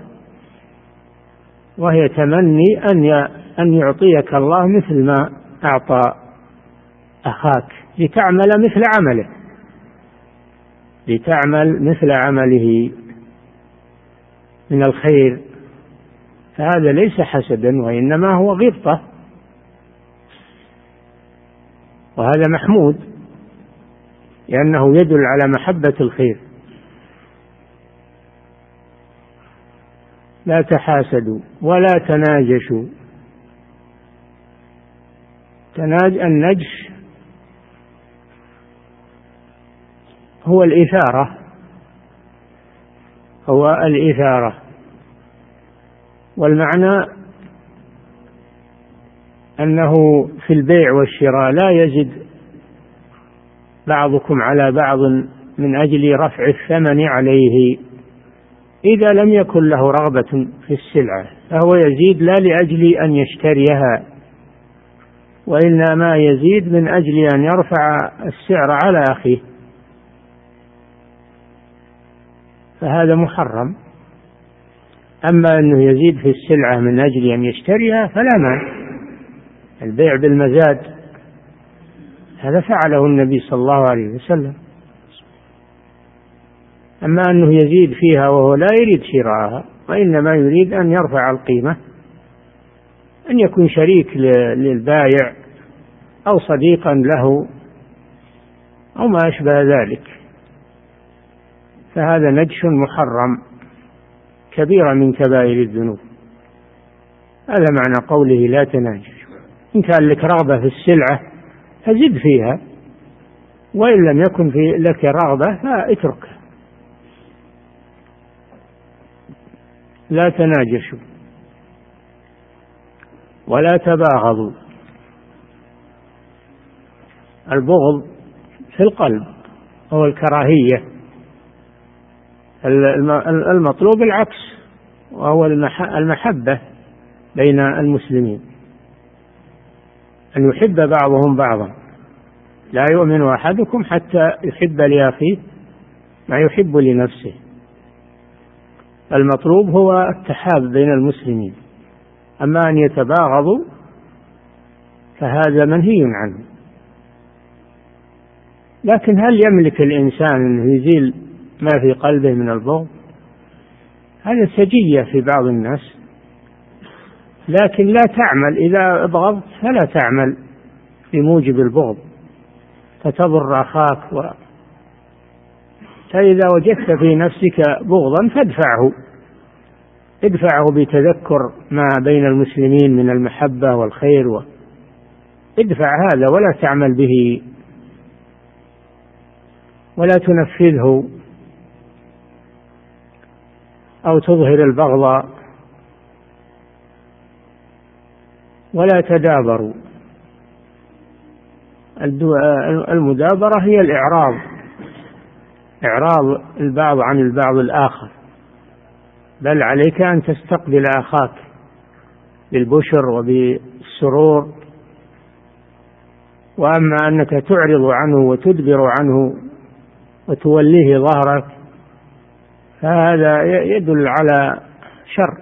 وهي تمني أن أن يعطيك الله مثل ما أعطى أخاك لتعمل مثل عمله لتعمل مثل عمله من الخير. فهذا ليس حسدا وإنما هو غبطة، وهذا محمود لأنه يدل على محبة الخير. لا تحاسدوا ولا تناجشوا. تناج النجش هو الإثارة هو الإثارة والمعنى أنه في البيع والشراء لا يزد بعضكم على بعض من أجل رفع الثمن عليه إذا لم يكن له رغبة في السلعة، فهو يزيد لا لأجل أن يشتريها، وإنما يزيد من أجل أن يرفع السعر على أخيه، فهذا محرم. أما أنه يزيد في السلعة من أجل أن يشتريها فلا مانع، البيع بالمزاد هذا فعله النبي صلى الله عليه وسلم. أما أنه يزيد فيها وهو لا يريد شراءها وإنما يريد أن يرفع القيمة، أن يكون شريك للبائع أو صديقا له أو ما أشبه ذلك، فهذا نجش محرم كبيرة من كبائر الذنوب. هذا معنى قوله لا تناجش. إن كان لك رغبة في السلعة فزد فيها، وإن لم يكن في لك رغبة فاتركها. لا تناجشوا ولا تباغضوا. البغض في القلب هو الكراهية، المطلوب العكس وهو المحبة بين المسلمين، أن يحب بعضهم بعضا. لا يؤمن أحدكم حتى يحب لأخيه ما يحب لنفسه. المطلوب هو التحاب بين المسلمين، أما أن يتباغضوا فهذا منهي عنه. لكن هل يملك الإنسان أن يزيل ما في قلبه من البغض؟ هذا سجية في بعض الناس، لكن لا تعمل إذا أبغضت فلا تعمل في موجب البغض فتضر أخاك و... فإذا وجدت في نفسك بغضا فادفعه ادفعه بتذكر ما بين المسلمين من المحبة والخير و... ادفع هذا ولا تعمل به ولا تنفذه أو تظهر البغض. ولا تدابروا. المدابرة هي الإعراض، إعراض البعض عن البعض الآخر، بل عليك أن تستقبل أخاك بالبشر وبالسرور. وأما أنك تعرض عنه وتدبر عنه وتوليه ظهرك فهذا يدل على شر،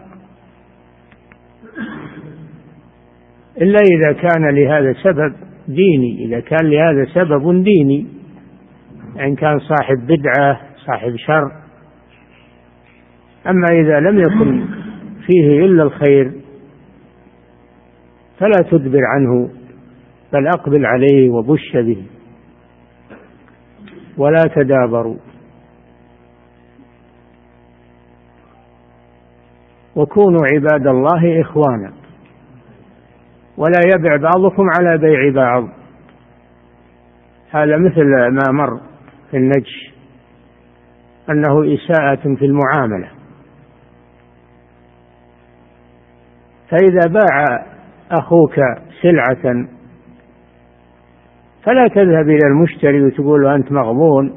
إلا إذا كان لهذا سبب ديني. إذا كان لهذا سبب ديني، إن كان صاحب بدعة صاحب شر. أما إذا لم يكن فيه إلا الخير فلا تدبر عنه، بل أقبل عليه وبش به. ولا تدابروا. وكونوا عباد الله إخوانا ولا يبع بعضكم على بيع بعض. هذا مثل ما مر في النجش، أنه إساءة في المعاملة. فإذا باع أخوك سلعة فلا تذهب إلى المشتري وتقول له أنت مغبون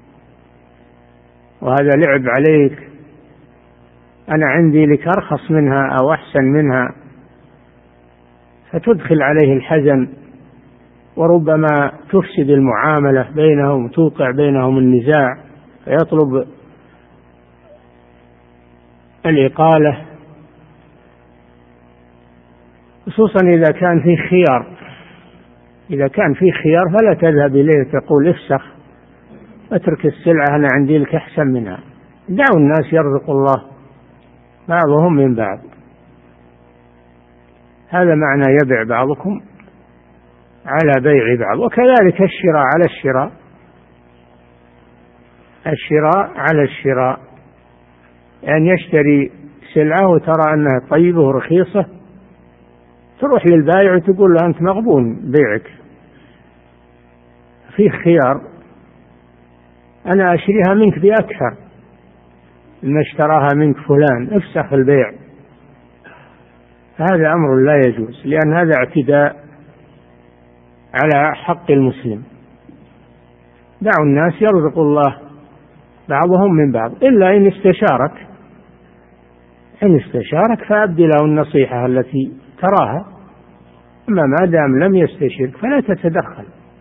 وهذا لعب عليك، أنا عندي لك أرخص منها أو أحسن منها، فتدخل عليه الحزن وربما تفسد المعاملة بينهم وتوقع بينهم النزاع فيطلب الإقالة، خصوصا إذا كان فيه خيار. إذا كان فيه خيار فلا تذهب إليه تقول افسخ اترك السلعة أنا عندي لك أحسن منها. دعوا الناس يرزق الله بعضهم من بعض. هذا معنى يبع بعضكم على بيع بعض. وكذلك الشراء على الشراء، الشراء على الشراء، يعني يشتري سلعة وترى أنها طيبة ورخيصة تروح للبائع وتقول له أنت مغبون بيعك، فيه خيار، أنا أشتريها منك بأكثر ما اشتراها منك فلان، افسخ البيع. هذا أمر لا يجوز، لأن هذا اعتداء على حق المسلم. دعوا الناس يرزق الله بعضهم من بعض، إلا إن استشارك، إن استشارك فأبدي له النصيحة التي تراها، أما ما دام لم يستشرك فلا تتدخل،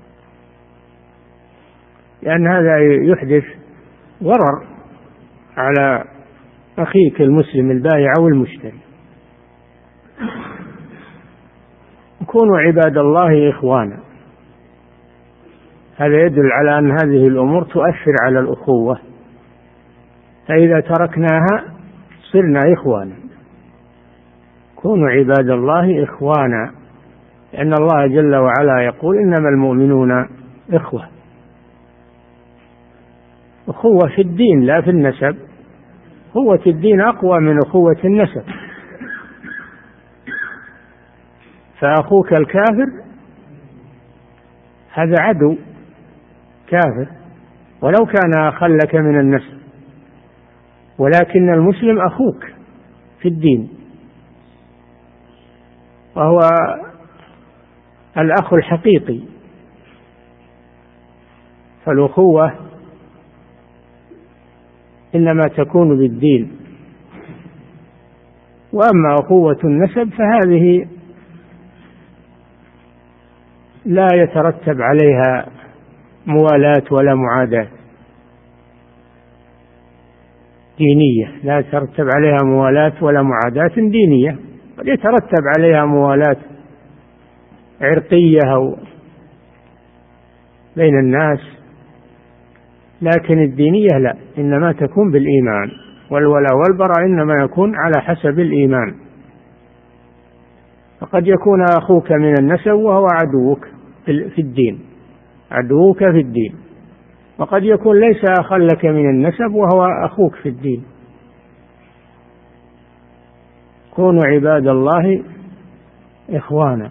لأن هذا يحدث ضرر على أخيك المسلم البائع أو المشتري. كونوا عباد الله إخوانا، هذا يدل على أن هذه الأمور تؤثر على الأخوة، فإذا تركناها صرنا إخوانا. كونوا عباد الله إخوانا، لأن الله جل وعلا يقول إنما المؤمنون إخوة. أخوة في الدين لا في النسب، أخوة الدين أقوى من أخوة النسب. فأخوك الكافر هذا عدو كافر ولو كان أخل لك من النسب، ولكن المسلم أخوك في الدين، وهو الأخ الحقيقي. فالأخوة إنما تكون بالدين، وأما أخوة النسب فهذه لا يترتب عليها موالاة ولا معاداة دينية، لا يترتب عليها موالاة ولا معاداة دينية، قد يترتب عليها موالاة عرقية أو بين الناس، لكن الدينية لا، إنما تكون بالإيمان، والولاء والبراء إنما يكون على حسب الإيمان. فقد يكون أخوك من النسب وهو عدوك في الدين، عدوك في الدين، وقد يكون ليس أخا لك من النسب وهو أخوك في الدين. كونوا عباد الله إخوانا.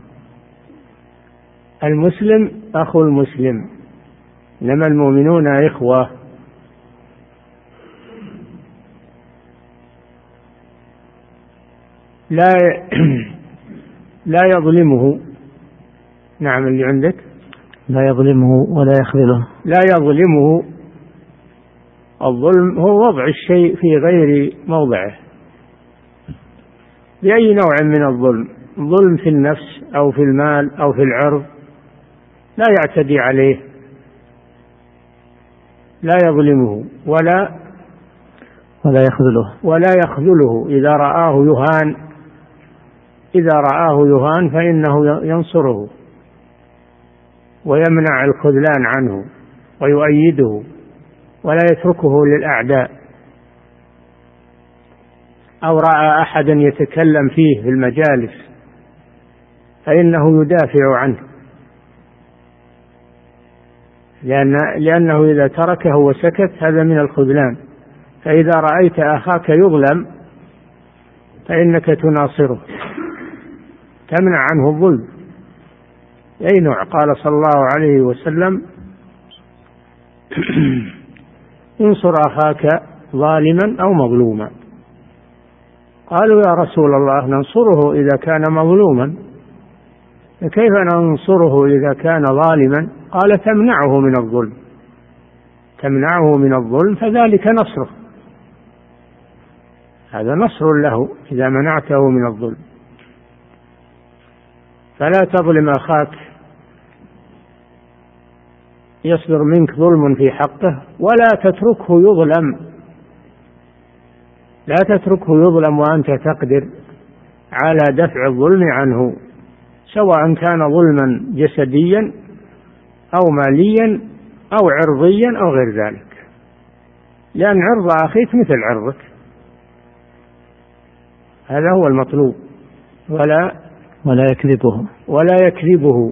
المسلم أخو المسلم، إنما المؤمنون إخوة. لا لا يظلمه. نعم اللي عندك. لا يظلمه ولا يخذله. لا يظلمه. الظلم هو وضع الشيء في غير موضعه بأي نوع من الظلم، ظلم في النفس أو في المال أو في العرض، لا يعتدي عليه. لا يظلمه ولا ولا يخذله ولا يخذله. إذا رآه يهان إذا رآه يهان فإنه ينصره ويمنع الخذلان عنه ويؤيده ولا يتركه للأعداء. أو رأى أحدا يتكلم فيه في المجالس فإنه يدافع عنه، لأن لأنه إذا تركه وسكت هذا من الخذلان. فإذا رأيت أخاك يظلم فإنك تناصره، تمنع عنه الظلم. أي نوع. قال صلى الله عليه وسلم انصر أخاك ظالما أو مظلوما. قالوا يا رسول الله ننصره إذا كان مظلوما، كيف ننصره إذا كان ظالما؟ قال تمنعه من الظلم، تمنعه من الظلم فذلك نصره، هذا نصر له إذا منعته من الظلم. فلا تظلم أخاك يصدر منك ظلم في حقه، ولا تتركه يظلم، لا تتركه يظلم وأنت تقدر على دفع الظلم عنه، سواء كان ظلما جسديا أو ماليا أو عرضيا أو غير ذلك، لأن عرض أخيك مثل عرضك، هذا هو المطلوب. ولا ولا يكذبه ولا يكذبه،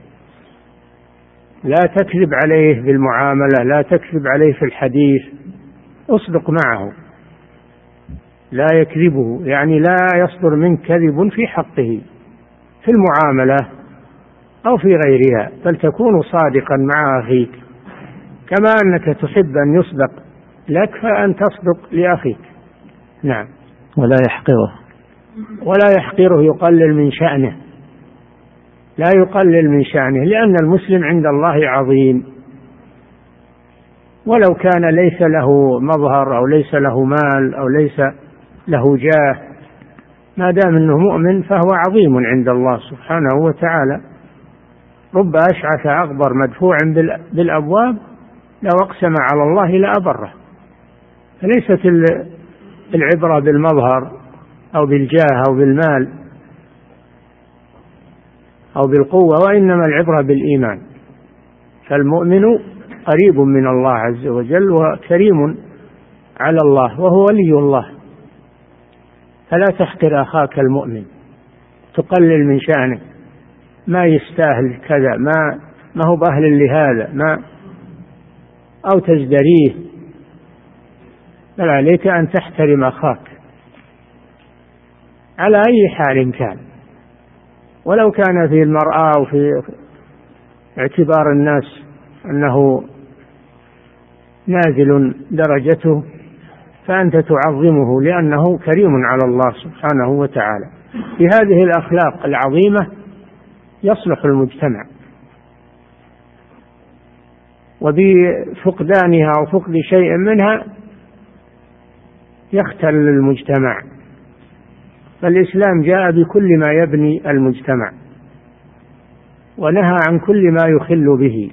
لا تكذب عليه بالمعاملة، لا تكذب عليه في الحديث، اصدق معه. لا يكذبه يعني لا يصدر منك كذب في حقه في المعاملة أو في غيرها، بل تكون صادقا مع أخيك، كما أنك تحب أن يصدق لك فأن تصدق لأخيك. نعم. ولا يحقره ولا يحقره، يقلل من شأنه، لا يقلل من شأنه، لأن المسلم عند الله عظيم، ولو كان ليس له مظهر أو ليس له مال أو ليس له جاه، ما دام أنه مؤمن فهو عظيم عند الله سبحانه وتعالى. رب أشعث أغبر مدفوع بالأبواب لو أقسم على الله لأبره. فليست العبرة بالمظهر أو بالجاه أو بالمال أو بالقوة، وإنما العبرة بالإيمان. فالمؤمن قريب من الله عز وجل وكريم على الله وهو ولي الله. فلا تحقر أخاك المؤمن، تقلل من شأنه، ما يستاهل كذا، ما ما هو بأهل لهذا، ما أو تزدريه، بل عليك أن تحترم أخاك على أي حال كان، ولو كان في المرأة أو في اعتبار الناس أنه نازل درجته، فأنت تعظمه لأنه كريم على الله سبحانه وتعالى. بهذه الأخلاق العظيمة يصلح المجتمع، وبفقدانها أو فقد شيء منها يختل المجتمع. فالإسلام جاء بكل ما يبني المجتمع ونهى عن كل ما يخل به،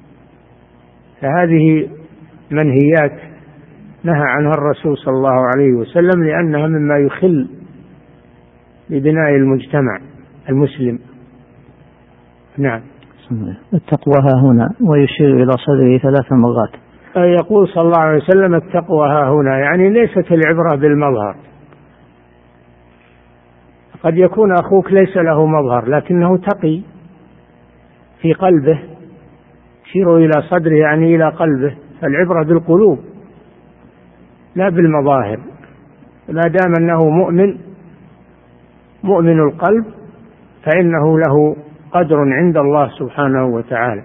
فهذه منهيات نهى عنها الرسول صلى الله عليه وسلم، لأنها مما يخل ببناء المجتمع المسلم. نعم. التقوى ها هنا، ويشير إلى صدره ثلاث مرات. يقول صلى الله عليه وسلم التقوى ها هنا، يعني ليست العبرة بالمظهر. قد يكون أخوك ليس له مظهر لكنه تقي في قلبه، يشير إلى صدره يعني إلى قلبه، فالعبرة بالقلوب لا بالمظاهر. ما دام أنه مؤمن مؤمن القلب فإنه له قدر عند الله سبحانه وتعالى.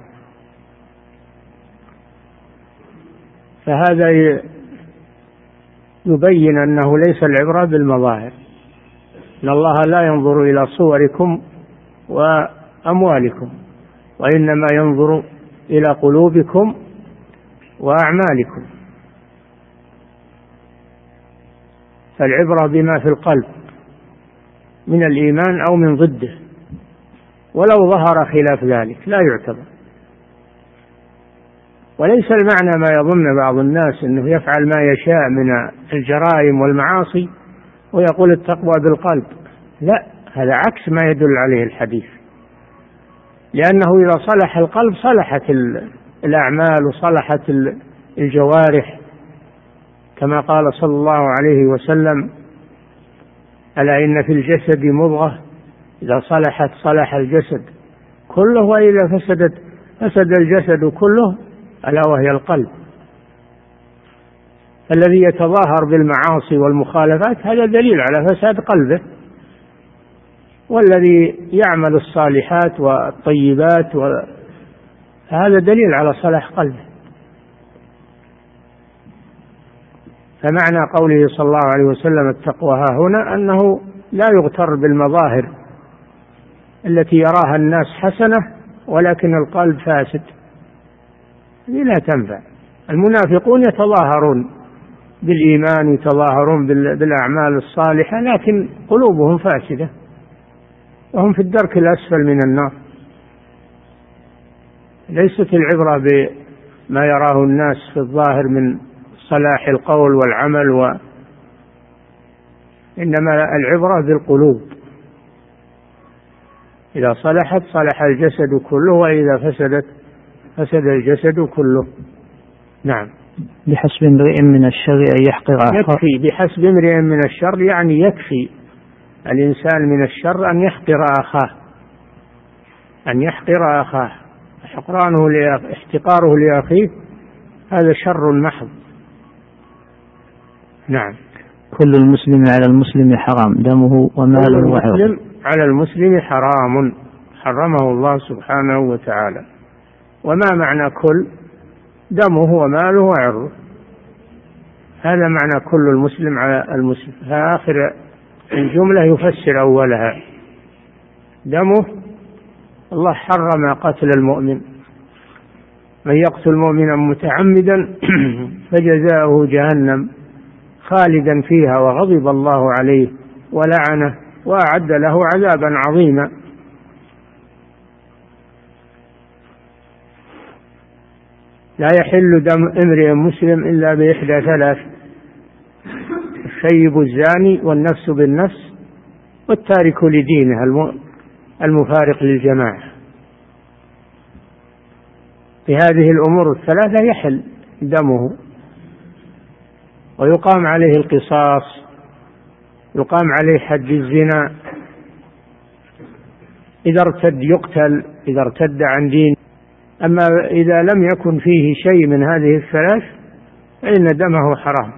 فهذا يبين أنه ليس العبرة بالمظاهر، إن الله لا ينظر إلى صوركم وأموالكم، وإنما ينظر إلى قلوبكم وأعمالكم. فالعبرة بما في القلب من الإيمان أو من ضده، ولو ظهر خلاف ذلك لا يعتبر. وليس المعنى ما يظن بعض الناس أنه يفعل ما يشاء من الجرائم والمعاصي ويقول التقوى بالقلب، لا، هذا عكس ما يدل عليه الحديث، لأنه إذا صلح القلب صلحت الأعمال وصلحت الجوارح، كما قال صلى الله عليه وسلم: ألا إن في الجسد مضغة إذا صلحت صلح الجسد كله، وإذا فسدت فسد الجسد كله، ألا وهي القلب. الذي يتظاهر بالمعاصي والمخالفات هذا دليل على فساد قلبه، والذي يعمل الصالحات والطيبات هذا دليل على صلاح قلبه. فمعنى قوله صلى الله عليه وسلم التقوى ها هنا أنه لا يغتر بالمظاهر التي يراها الناس حسنة ولكن القلب فاسد، هذه لا تنفع. المنافقون يتظاهرون بالإيمان، يتظاهرون بالأعمال الصالحة، لكن قلوبهم فاسدة وهم في الدرك الأسفل من النار. ليست العبرة بما يراه الناس في الظاهر من صلاح القول والعمل و... إنما العبرة بالقلوب، إذا صلحت صلح الجسد كله وإذا فسدت فسد الجسد كله. نعم. بحسب امرئ من الشر أن يحقر أخاه. يكفي بحسب امرئ من الشر، يعني يكفي الإنسان من الشر أن يحقر أخاه، أن يحقر أخاه. حقرانه احتقاره لأخيه هذا شر محض. نعم. كل المسلم على المسلم حرام دمه وماله وعرضه. المسلم على المسلم حرام حرمه الله سبحانه وتعالى. وما معنى كل؟ دمه وماله وعرضه، هذا معنى كل المسلم على المسلم. آخر الجملة يفسر أولها. دمه، الله حرم قتل المؤمن، من يقتل مؤمنا متعمدا فجزاؤه جهنم خالدا فيها وغضب الله عليه ولعنه وأعد له عذابا عظيما. لا يحل دم امرئ مسلم إلا بإحدى ثلاث: الشيب الزاني والنفس بالنفس والتارك لدينه المفارق للجماعة. في هذه الأمور الثلاثة يحل دمه ويقام عليه القصاص، يقام عليه حد الزنا، إذا ارتد يقتل إذا ارتد عن دين. أما إذا لم يكن فيه شيء من هذه الثلاث فإن دمه حرام،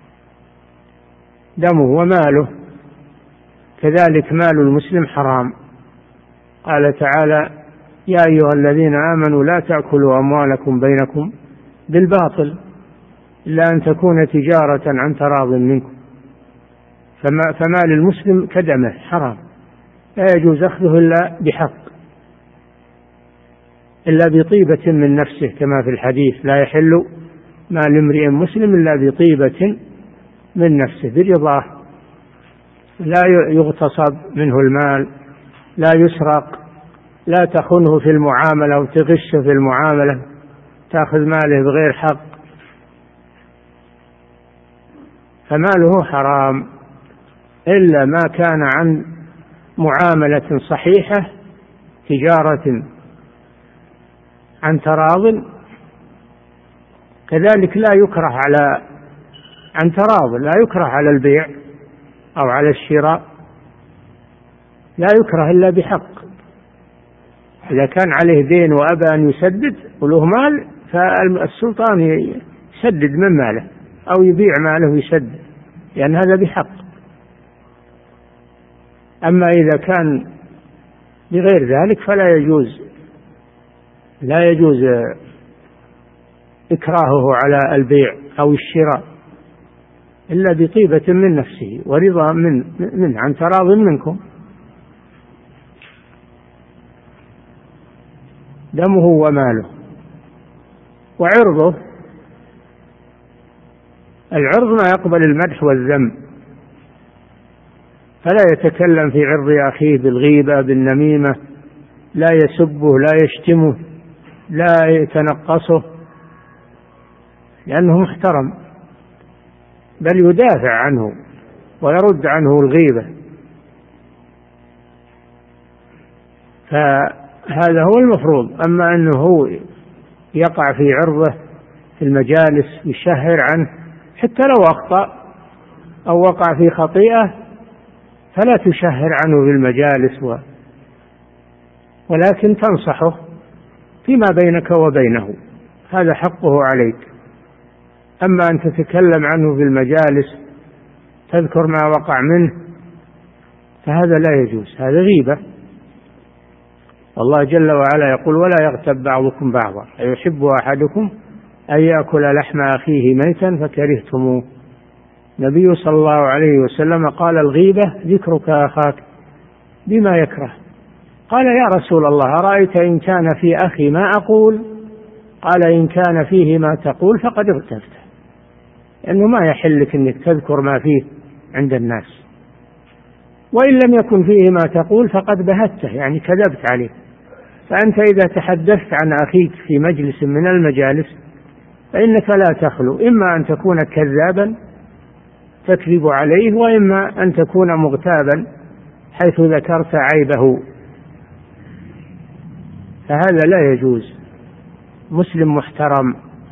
دمه وماله كذلك. مال المسلم حرام. قال تعالى: يا أيها الذين آمنوا لا تأكلوا أموالكم بينكم بالباطل إلا أن تكون تجارة عن تراض منكم. فمال المسلم كدمه حرام، لا يجوز أخذه إلا بحق، إلا بطيبة من نفسه، كما في الحديث: لا يحل مال امرئ مسلم إلا بطيبة من نفسه، برضاه. لا يغتصب منه المال، لا يسرق، لا تخنه في المعاملة أو تغشه في المعاملة، تأخذ ماله بغير حق، فماله حرام إلا ما كان عن معاملة صحيحة، تجارة عن تراض. كذلك لا يكره على عن تراض، لا يكره على البيع أو على الشراء، لا يكره إلا بحق. إذا كان عليه دين وأبى أن يسدد وله مال، فالسلطان يسدد من ماله أو يبيع ماله ويسدد، لأن هذا بحق. أما إذا كان بغير ذلك فلا يجوز لا يجوز إكراهه على البيع أو الشراء إلا بطيبة من نفسه ورضا من من عن تراض منكم. دمه وماله وعرضه. العرض ما يقبل المدح والذم، فلا يتكلم في عرض أخيه بالغيبة بالنميمة، لا يسبه لا يشتمه لا يتنقصه، لأنه محترم، بل يدافع عنه ويرد عنه الغيبة. فهذا هو المفروض. أما أنه هو يقع في عرضه في المجالس يشهر عنه، حتى لو أخطأ أو وقع في خطيئة فلا تشهر عنه في المجالس و... ولكن تنصحه فيما بينك وبينه، هذا حقه عليك. أما أن تتكلم عنه في المجالس تذكر ما وقع منه فهذا لا يجوز، هذا غيبة. الله جل وعلا يقول: ولا يغتب بعضكم بعضا أيحب أحدكم أن يأكل لحم أخيه ميتا فكرهتموه النبي صلى الله عليه وسلم قال الغيبة ذكرك أخاك بما يكره. قال يا رسول الله أرأيت إن كان في أخي ما أقول؟ قال إن كان فيه ما تقول فقد اغتبت، لأنه ما يحل لك أنك تذكر ما فيه عند الناس، وإن لم يكن فيه ما تقول فقد بهته، يعني كذبت عليه. فأنت إذا تحدثت عن أخيك في مجلس من المجالس فإنك لا تخلو، إما أن تكون كذابا تكذب عليه، وإما أن تكون مغتابا حيث ذكرت عيبه، فهذا لا يجوز. مسلم محترم،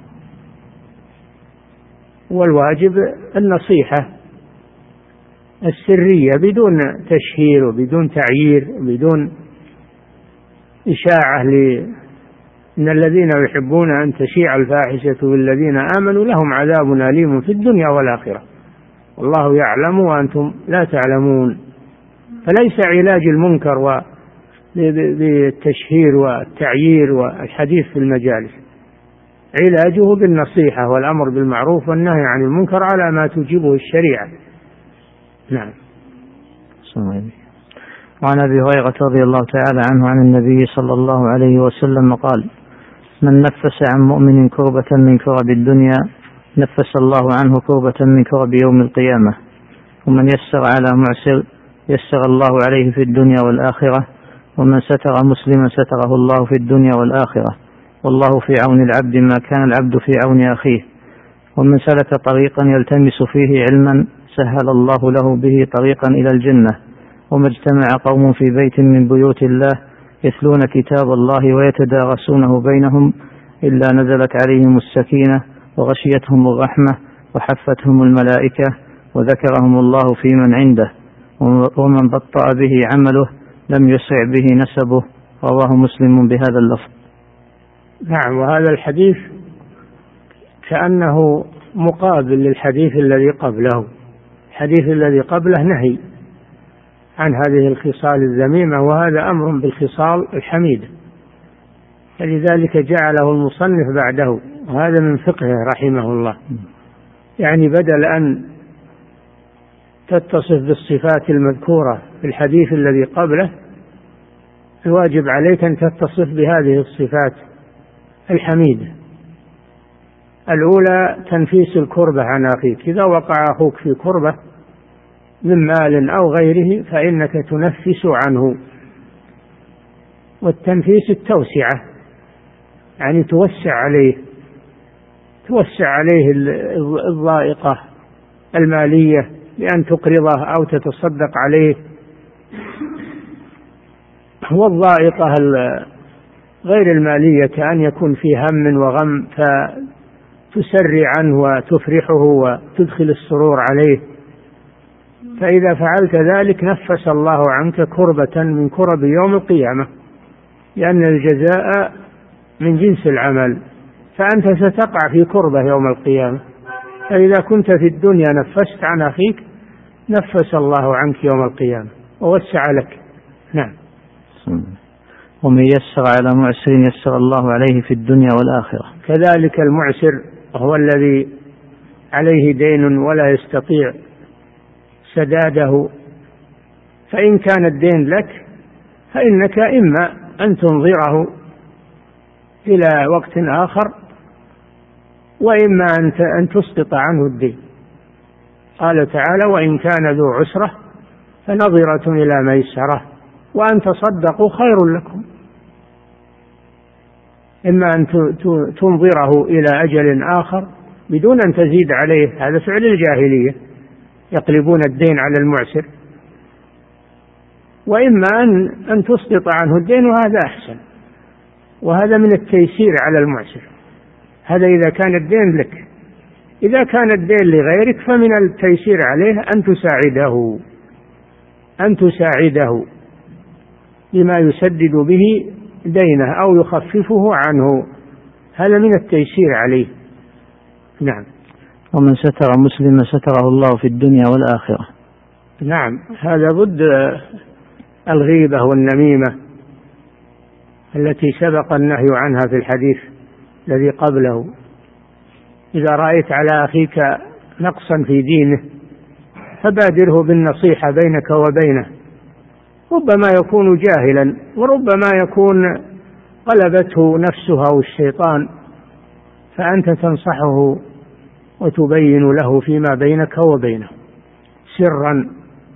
والواجب النصيحة السرية بدون تشهير وبدون تعيير وبدون إشاعة، لأن الذين يحبون أن تشيع الفاحشة بالذين آمنوا لهم عذاب أليم في الدنيا والآخرة والله يعلم وأنتم لا تعلمون. فليس علاج المنكر بالتشهير والتعيير والحديث في المجالس، علاجه بالنصيحة والأمر بالمعروف والنهي عن المنكر على ما توجبه الشريعة. نعم. وعن أبي هريرة رضي الله تعالى عنه عن النبي صلى الله عليه وسلم قال: من نفس عن مؤمن كربة من كرب الدنيا نفس الله عنه كربة من كرب يوم القيامة، ومن يسر على معسر يسر الله عليه في الدنيا والآخرة، ومن ستر مسلما ستره الله في الدنيا والآخرة، والله في عون العبد ما كان العبد في عون أخيه. ومن سلك طريقا يلتمس فيه علما سهل الله له به طريقا إلى الجنة. وما اجتمع قوم في بيت من بيوت الله يتلون كتاب الله ويتدارسونه بينهم إلا نزلت عليهم السكينة وغشيتهم الرحمة وحفتهم الملائكة وذكرهم الله في من عنده. ومن بطأ به عمله لم يسرع به نسبه. رواه مسلم بهذا اللفظ. نعم. وهذا الحديث كأنه مقابل للحديث الذي قبله. الحديث الذي قبله نهي عن هذه الخصال الذميمة، وهذا أمر بالخصال الحميدة، فلذلك جعله المصنف بعده، وهذا من فقهه رحمه الله. يعني بدل أن تتصف بالصفات المذكورة في الحديث الذي قبله، الواجب عليك أن تتصف بهذه الصفات الحميدة. الأولى تنفيس الكربة عن أخيك، إذا وقع أخوك في كربة من مال أو غيره فإنك تنفس عنه. والتنفيس التوسعة، يعني توسع عليه توسع عليه الضائقة المالية بأن تقرضه أو تتصدق عليه. والضائقة غير المالية كأن يكون في هم وغم فتسري عنه وتفرحه وتدخل السرور عليه، فإذا فعلت ذلك نفس الله عنك كربة من كرب يوم القيامة، لأن الجزاء من جنس العمل، فأنت ستقع في كربة يوم القيامة. فإذا كنت في الدنيا نفست عن أخيك نفس الله عنك يوم القيامة ووسع لك. نعم. ومن يسر على معسر يسر الله عليه في الدنيا والآخرة. كذلك المعسر هو الذي عليه دين ولا يستطيع سداده، فإن كان الدين لك فإنك إما أن تنظره إلى وقت آخر، وإما أن تسقط عنه الدين. قال تعالى: وإن كان ذو عسرة فنظرة إلى ميسرة وأن تصدقوا خير لكم. إما أن تنظره إلى أجل آخر بدون أن تزيد عليه، هذا فعل الجاهلية، يقلبون الدين على المعسر، وإما أن أن تسقط عنه الدين، وهذا أحسن، وهذا من التيسير على المعسر. هذا إذا كان الدين لك. إذا كان الدين لغيرك فمن التيسير عليه أن تساعده أن تساعده بما يسدد به دينه أو يخففه عنه، هذا من التيسير عليه. نعم. ومن ستر مسلما ستره الله في الدنيا والآخرة. نعم. هذا ضد الغيبة والنميمة التي سبق النهي عنها في الحديث الذي قبله. إذا رأيت على أخيك نقصا في دينه فبادره بالنصيحة بينك وبينه، ربما يكون جاهلا وربما يكون غلبته نفسه أو الشيطان، فأنت تنصحه وتبين له فيما بينك وبينه سرا،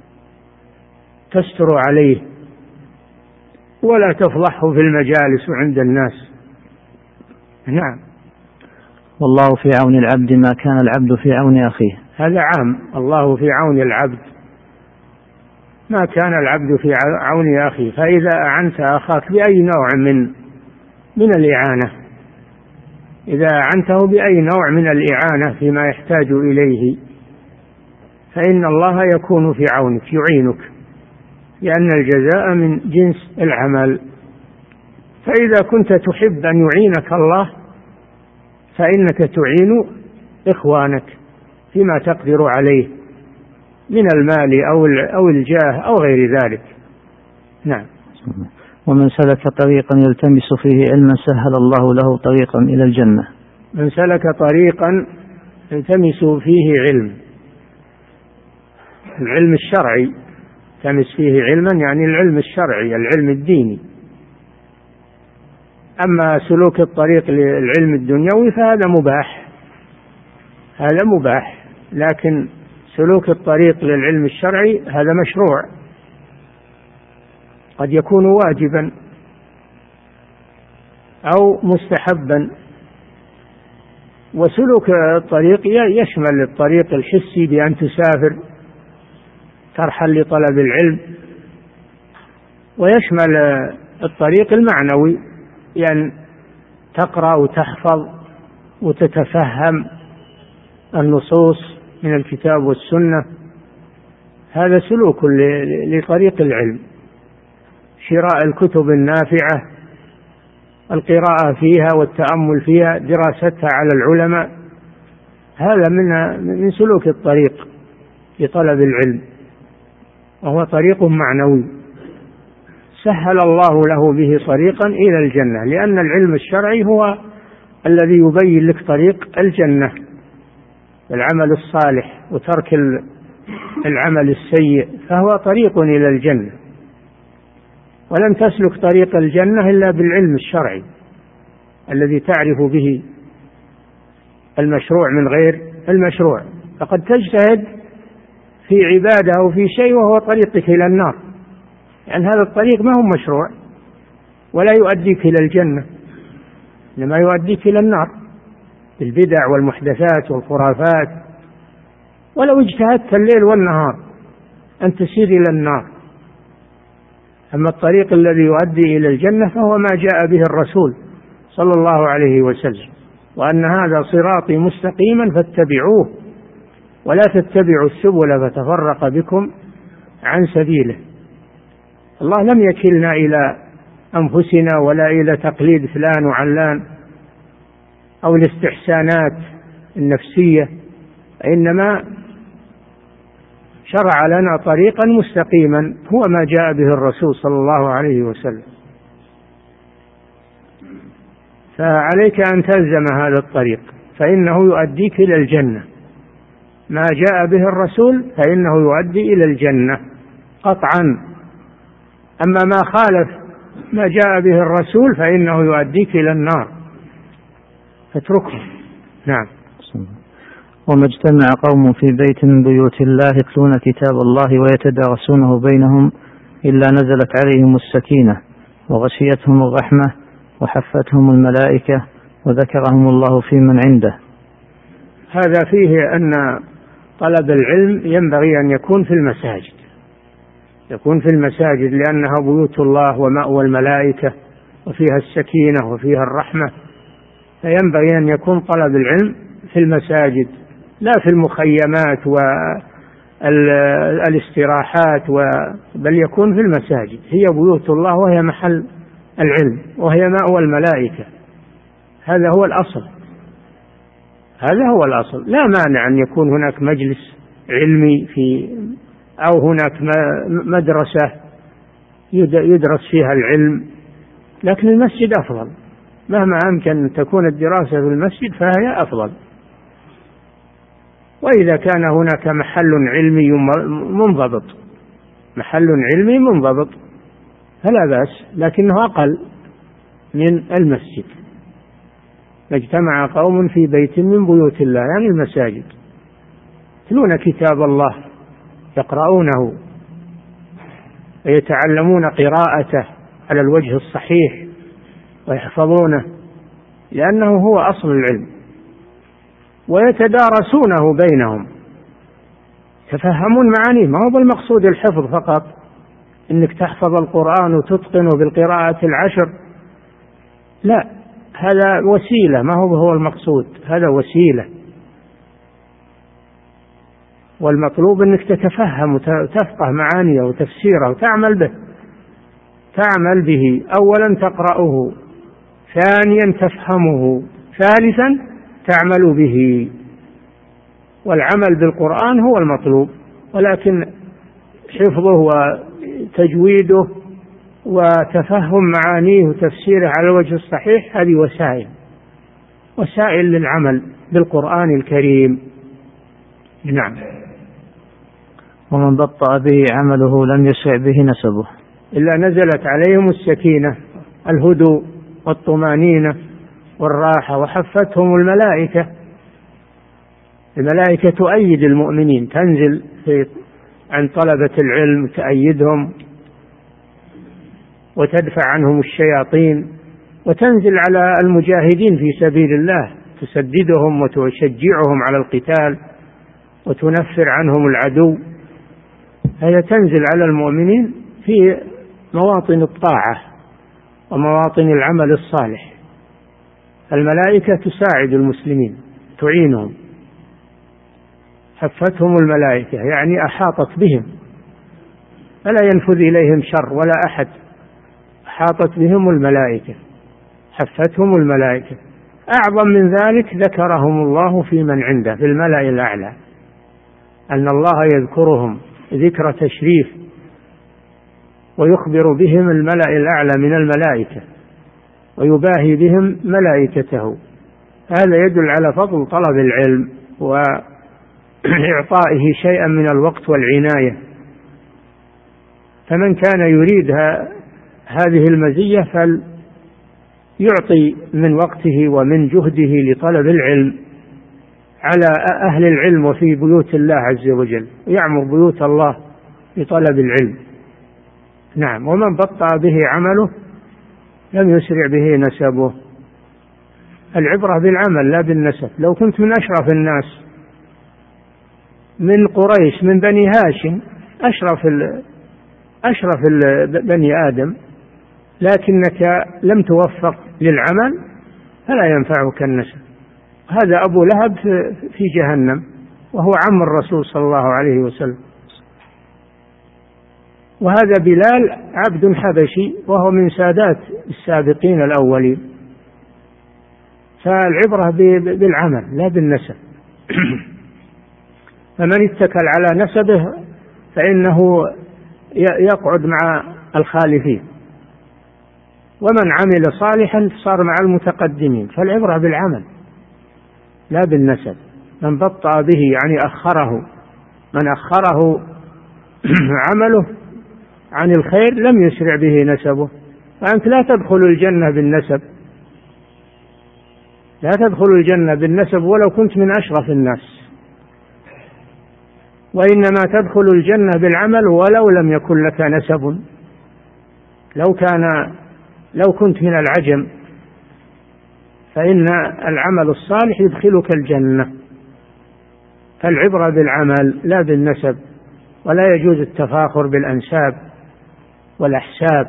تستر عليه ولا تفضحه في المجالس وعند الناس. نعم. والله في عون العبد ما كان العبد في عون أخيه. هذا عام، الله في عون العبد ما كان العبد في عون أخيه. فإذا أعنت أخاك بأي نوع من من الإعانة، إذا أعنته بأي نوع من الإعانة فيما يحتاج إليه، فإن الله يكون في عونك يعينك، لأن الجزاء من جنس العمل. فإذا كنت تحب أن يعينك الله فإنك تعين إخوانك فيما تقدر عليه من المال أو الجاه أو غير ذلك. نعم. ومن سلك طريقا يلتمس فيه علما سهل الله له طريقا إلى الجنة. من سلك طريقا يلتمس فيه علم، العلم الشرعي، يلتمس فيه علما يعني العلم الشرعي العلم الديني. أما سلوك الطريق للعلم الدنيوي فهذا مباح، هذا مباح، لكن سلوك الطريق للعلم الشرعي هذا مشروع، قد يكون واجبا أو مستحبا. وسلوك الطريق يشمل الطريق الحسي بأن تسافر ترحل لطلب العلم، ويشمل الطريق المعنوي بأن تقرأ وتحفظ وتتفهم النصوص من الكتاب والسنة، هذا سلوك لطريق العلم. شراء الكتب النافعة، القراءة فيها والتأمل فيها، دراستها على العلماء، هذا من من سلوك الطريق لطلب العلم، وهو طريق معنوي سهل الله له به طريقا إلى الجنة، لأن العلم الشرعي هو الذي يبين لك طريق الجنة، العمل الصالح وترك العمل السيء، فهو طريق إلى الجنة. ولن تسلك طريق الجنة إلا بالعلم الشرعي الذي تعرف به المشروع من غير المشروع. فقد تجتهد في عبادة أو في شيء وهو طريقك إلى النار، يعني هذا الطريق ما هو مشروع ولا يؤديك إلى الجنة، إنما يؤديك إلى النار بالبدع والمحدثات والخرافات. ولو اجتهدت الليل والنهار أن تسير إلى النار. أما الطريق الذي يؤدي إلى الجنة فهو ما جاء به الرسول صلى الله عليه وسلم، وأن هذا صراطي مستقيما فاتبعوه ولا تتبعوا السبل فتفرق بكم عن سبيله. الله لم يكلنا إلى أنفسنا ولا إلى تقليد فلان وعلان أو الاستحسانات النفسية، إنما شرع لنا طريقا مستقيما هو ما جاء به الرسول صلى الله عليه وسلم. فعليك أن تلزم هذا الطريق فإنه يؤديك إلى الجنة، ما جاء به الرسول فإنه يؤدي إلى الجنة قطعا. أما ما خالف ما جاء به الرسول فإنه يؤديك إلى النار، فاتركه. نعم. وما اجتمع قوم في بيت من بيوت الله يتلون كتاب الله ويتدارسونه بينهم إلا نزلت عليهم السكينة وغشيتهم الرحمة وحفتهم الملائكة وذكرهم الله في من عنده. هذا فيه أن طلب العلم ينبغي أن يكون في المساجد، يكون في المساجد لأنها بيوت الله ومأوى الملائكة وفيها السكينة وفيها الرحمة، فينبغي أن يكون طلب العلم في المساجد لا في المخيمات والاستراحات، بل يكون في المساجد، هي بيوت الله وهي محل العلم وهي مأوى الملائكة. هذا هو الأصل، هذا هو الأصل. لا مانع أن يكون هناك مجلس علمي في أو هناك مدرسة يدرس فيها العلم، لكن المسجد أفضل، مهما أمكن أن تكون الدراسة في المسجد فهي أفضل. وإذا كان هناك محل علمي منضبط محل علمي منضبط فلا بأس، لكنه أقل من المسجد. اجتمع قوم في بيت من بيوت الله، يعني المساجد، يتلون كتاب الله، يقرؤونه ويتعلمون قراءته على الوجه الصحيح ويحفظونه، لأنه هو أصل العلم، ويتدارسونه بينهم، يتفهمون معانيه. ما هو بالمقصود الحفظ فقط، إنك تحفظ القرآن وتتقنه بالقراءة العشر، لا، هذا وسيلة، ما هو هو المقصود، هذا وسيلة. والمطلوب أنك تتفهم وتفقه معانيه وتفسيره وتعمل به، تعمل به، أولا تقرأه، ثانيا تفهمه، ثالثا تعمل به. والعمل بالقرآن هو المطلوب، ولكن حفظه وتجويده وتفهم معانيه وتفسيره على الوجه الصحيح هذه وسائل وسائل للعمل بالقرآن الكريم. نعم. ومن بطأ به عمله لم يسع به نسبه إلا نزلت عليهم السكينة، الهدوء والطمانينة والراحة، وحفتهم الملائكة. الملائكة تؤيد المؤمنين، تنزل في عن طلبة العلم، تأيدهم وتدفع عنهم الشياطين، وتنزل على المجاهدين في سبيل الله، تسددهم وتشجعهم على القتال وتنفر عنهم العدو. هذا تنزل على المؤمنين في مواطن الطاعة ومواطن العمل الصالح. الملائكة تساعد المسلمين، تعينهم. حفتهم الملائكة يعني أحاطت بهم، فلا ينفذ إليهم شر ولا أحد، أحاطت بهم الملائكة، حفتهم الملائكة. أعظم من ذلك ذكرهم الله في من عنده في الملأ الأعلى، أن الله يذكرهم ذكر تشريف ويخبر بهم الملأ الأعلى من الملائكة ويباهي بهم ملائكته. هذا يدل على فضل طلب العلم وإعطائه شيئا من الوقت والعناية. فمن كان يريد هذه المزية فليعطي من وقته ومن جهده لطلب العلم على أهل العلم وفي بيوت الله عز وجل، يعمر بيوت الله لطلب العلم. نعم. ومن بطأ به عمله لم يسرع به نسبه. العبرة بالعمل لا بالنسب. لو كنت من أشرف الناس، من قريش، من بني هاشم، أشرف ال أشرف ال بني آدم، لكنك لم توفق للعمل فلا ينفعك النسب. هذا أبو لهب في جهنم وهو عم الرسول صلى الله عليه وسلم، وهذا بلال عبد حبشي وهو من سادات السابقين الأولين. فالعبرة بالعمل لا بالنسب. فمن اتكل على نسبه فإنه يقعد مع الخالفين، ومن عمل صالحا صار مع المتقدمين. فالعبرة بالعمل لا بالنسب. من بطأ به يعني أخره، من أخره عمله عن الخير لم يسرع به نسبه. فأنت لا تدخل الجنة بالنسب، لا تدخل الجنة بالنسب ولو كنت من أشرف الناس، وإنما تدخل الجنة بالعمل ولو لم يكن لك نسب. لو كان لو كنت من العجم فإن العمل الصالح يدخلك الجنة. فالعبرة بالعمل لا بالنسب، ولا يجوز التفاخر بالأنساب والأحساب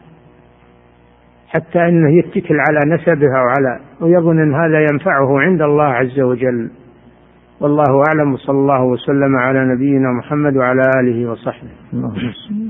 حتى أنه يتكل على نسبه وعلى ويظن أن هذا ينفعه عند الله عز وجل. والله أعلم، وصلى الله وسلم على نبينا محمد وعلى آله وصحبه.